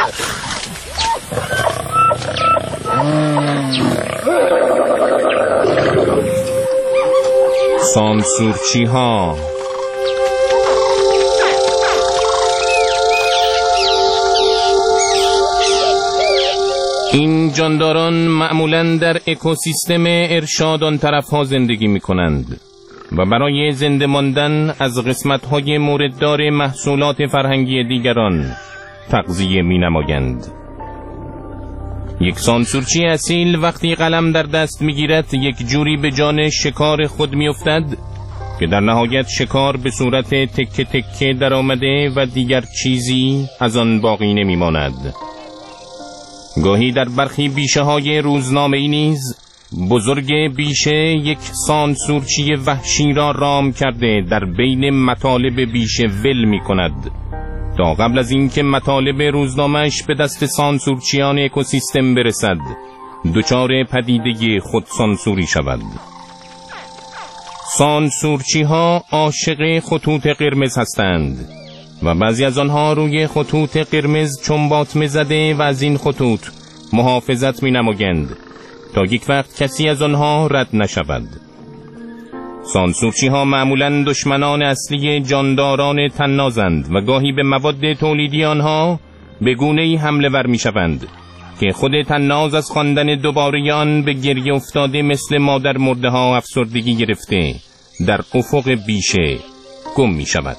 سانسورچی ها. این جانداران معمولاً در اکوسیستم ارشاد آن طرف ها زندگی می کنند و برای زنده ماندن از قسمت های مورددار محصولات فرهنگی دیگران تغذیه می نمایند. یک سانسورچی اصیل وقتی قلم در دست می گیرد یک جوری به جان شکار خود می افتد که در نهایت شکار به صورت تکه تکه در آمده و دیگر چیزی از آن باقی نمی ماند. گاهی در برخی بیشه های روزنامه ای نیز بزرگ بیشه یک سانسورچی وحشی را رام کرده در بین مطالب بیشه ول می کند تا قبل از اینکه مطالب روزنامه‌اش به دست سانسورچیان اکوسیستم برسد دچار پدیده خود سانسوری شود. سانسورچی ها عاشق خطوط قرمز هستند و بعضی از آنها روی خطوط قرمز چنباتمه زده و از این خطوط محافظت می نمایند تا یک وقت کسی از آنها رد نشود. سانسورچی ها معمولاً دشمنان اصلی جانداران طنازند و گاهی به مواد تولیدی آنها به گونه‌ای حمله ور می شوند که خود طناز از خواندن دوباره آن به گریه افتاده مثل مادر مرده ها افسردگی گرفته در افق بیشه گم می شود.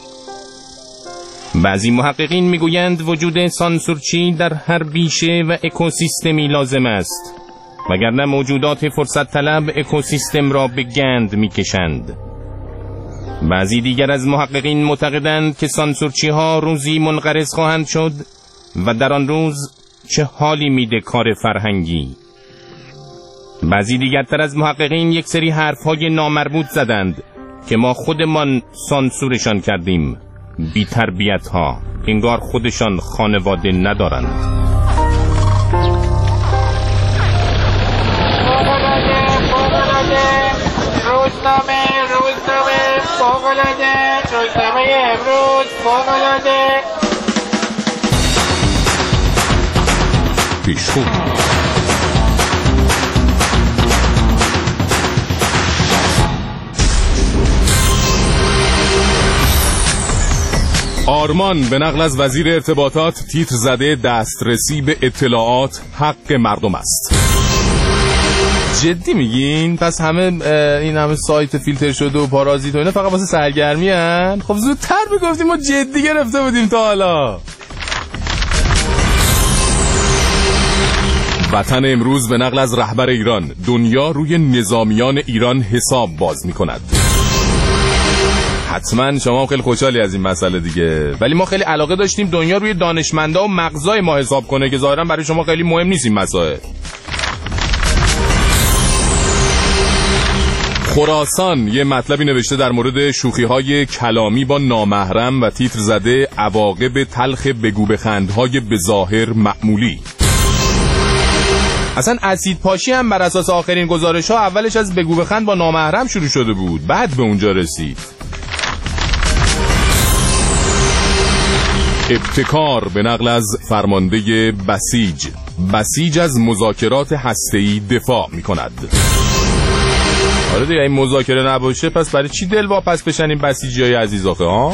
بعضی محققین میگویند وجود سانسورچی در هر بیشه و اکوسیستمی لازم است، وگرنه موجودات فرصت طلب اکوسیستم را به گند میکشند. بعضی دیگر از محققین معتقدند که سانسورچی ها روزی منقرض خواهند شد و در آن روز چه حالی میده کار فرهنگی. بعضی دیگرتر از محققین یک سری حرفهای نامربوط زدند که ما خودمان سانسورشان کردیم. بی تربیت ها، انگار خودشان خانواده ندارند. روزنامه امروز فوق‌العاده پیشخون. آرمان به نقل از وزیر ارتباطات تیتر زده دسترسی به اطلاعات حق مردم است. جدی میگین؟ پس همه این همه سایت فیلتر شده و پارازیت و اینا فقط واسه سرگرمی هن؟ خب زودتر میگفتیم ما جدی گرفته بودیم تا حالا. وطن امروز به نقل از رهبر ایران: دنیا روی نظامیان ایران حساب باز میکند. حتما شما خیلی خوشحالی از این مسئله دیگه، ولی ما خیلی علاقه داشتیم دنیا روی دانشمندا و مغزای ما حساب کنه که ظاهرا برای شما خیلی مهم نیست این مسائل. خراسان یه مطلبی نوشته در مورد شوخی‌های کلامی با نامحرم و تیتر زده عواقب تلخ بگو بخندهای بظاهر معمولی. اصلا اسید پاشی هم بر اساس آخرین گزارش‌ها اولش از بگو بخند با نامحرم شروع شده بود، بعد به اونجا رسید. ابتکار به نقل از فرمانده بسیج از مذاکرات هسته‌ای دفاع می‌کند. آره دیگه این مذاکره نباشه پس برای چی دل واپس بشن این بسیجیای عزیز آخه ها؟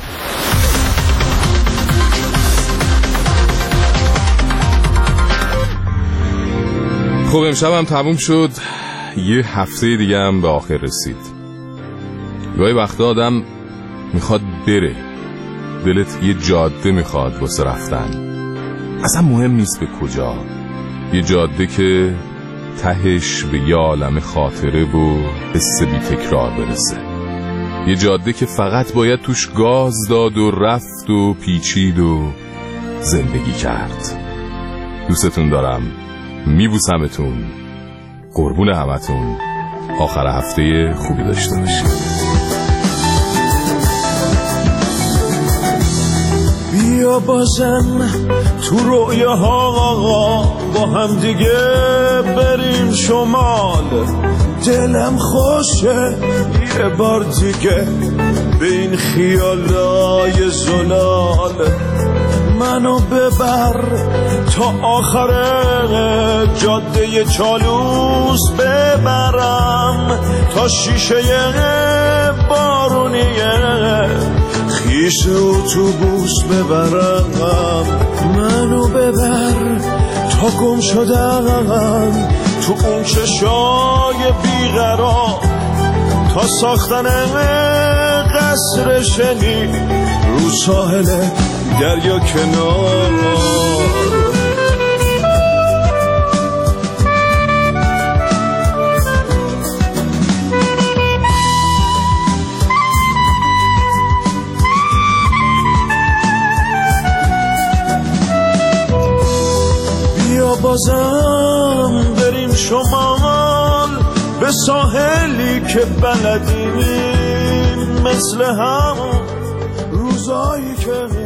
خب امشب هم تموم شد، یه هفته دیگه هم به آخر رسید. گاهی وقتا آدم میخواد بره، دلت یه جاده میخواد واسه رفتن، اصلا مهم نیست به کجا، یه جاده که تهش به یه عالم خاطره و حس بی تکرار برسه، یه جاده که فقط باید توش گاز داد و رفت و پیچید و زندگی کرد. دوستتون دارم، میبوسمتون، قربون همتون، آخر هفته خوبی داشته باشید. بیا بازم تو رویاها با هم دیگه بریم شمال. دلم خوشه یه بار دیگه به این خیالای زلال. منو ببر تا آخر جاده چالوس ببرم، تا شیشه بارونیه خیش اتوبوس ببرم. منو ببر تا گم شدم تو اون چشای بیقرار، تا ساختن قصر شنی رو ساحل دریا کنار. بیا بازم بریم شمال، به ساحلی که بلدیم مثل هم روزایی که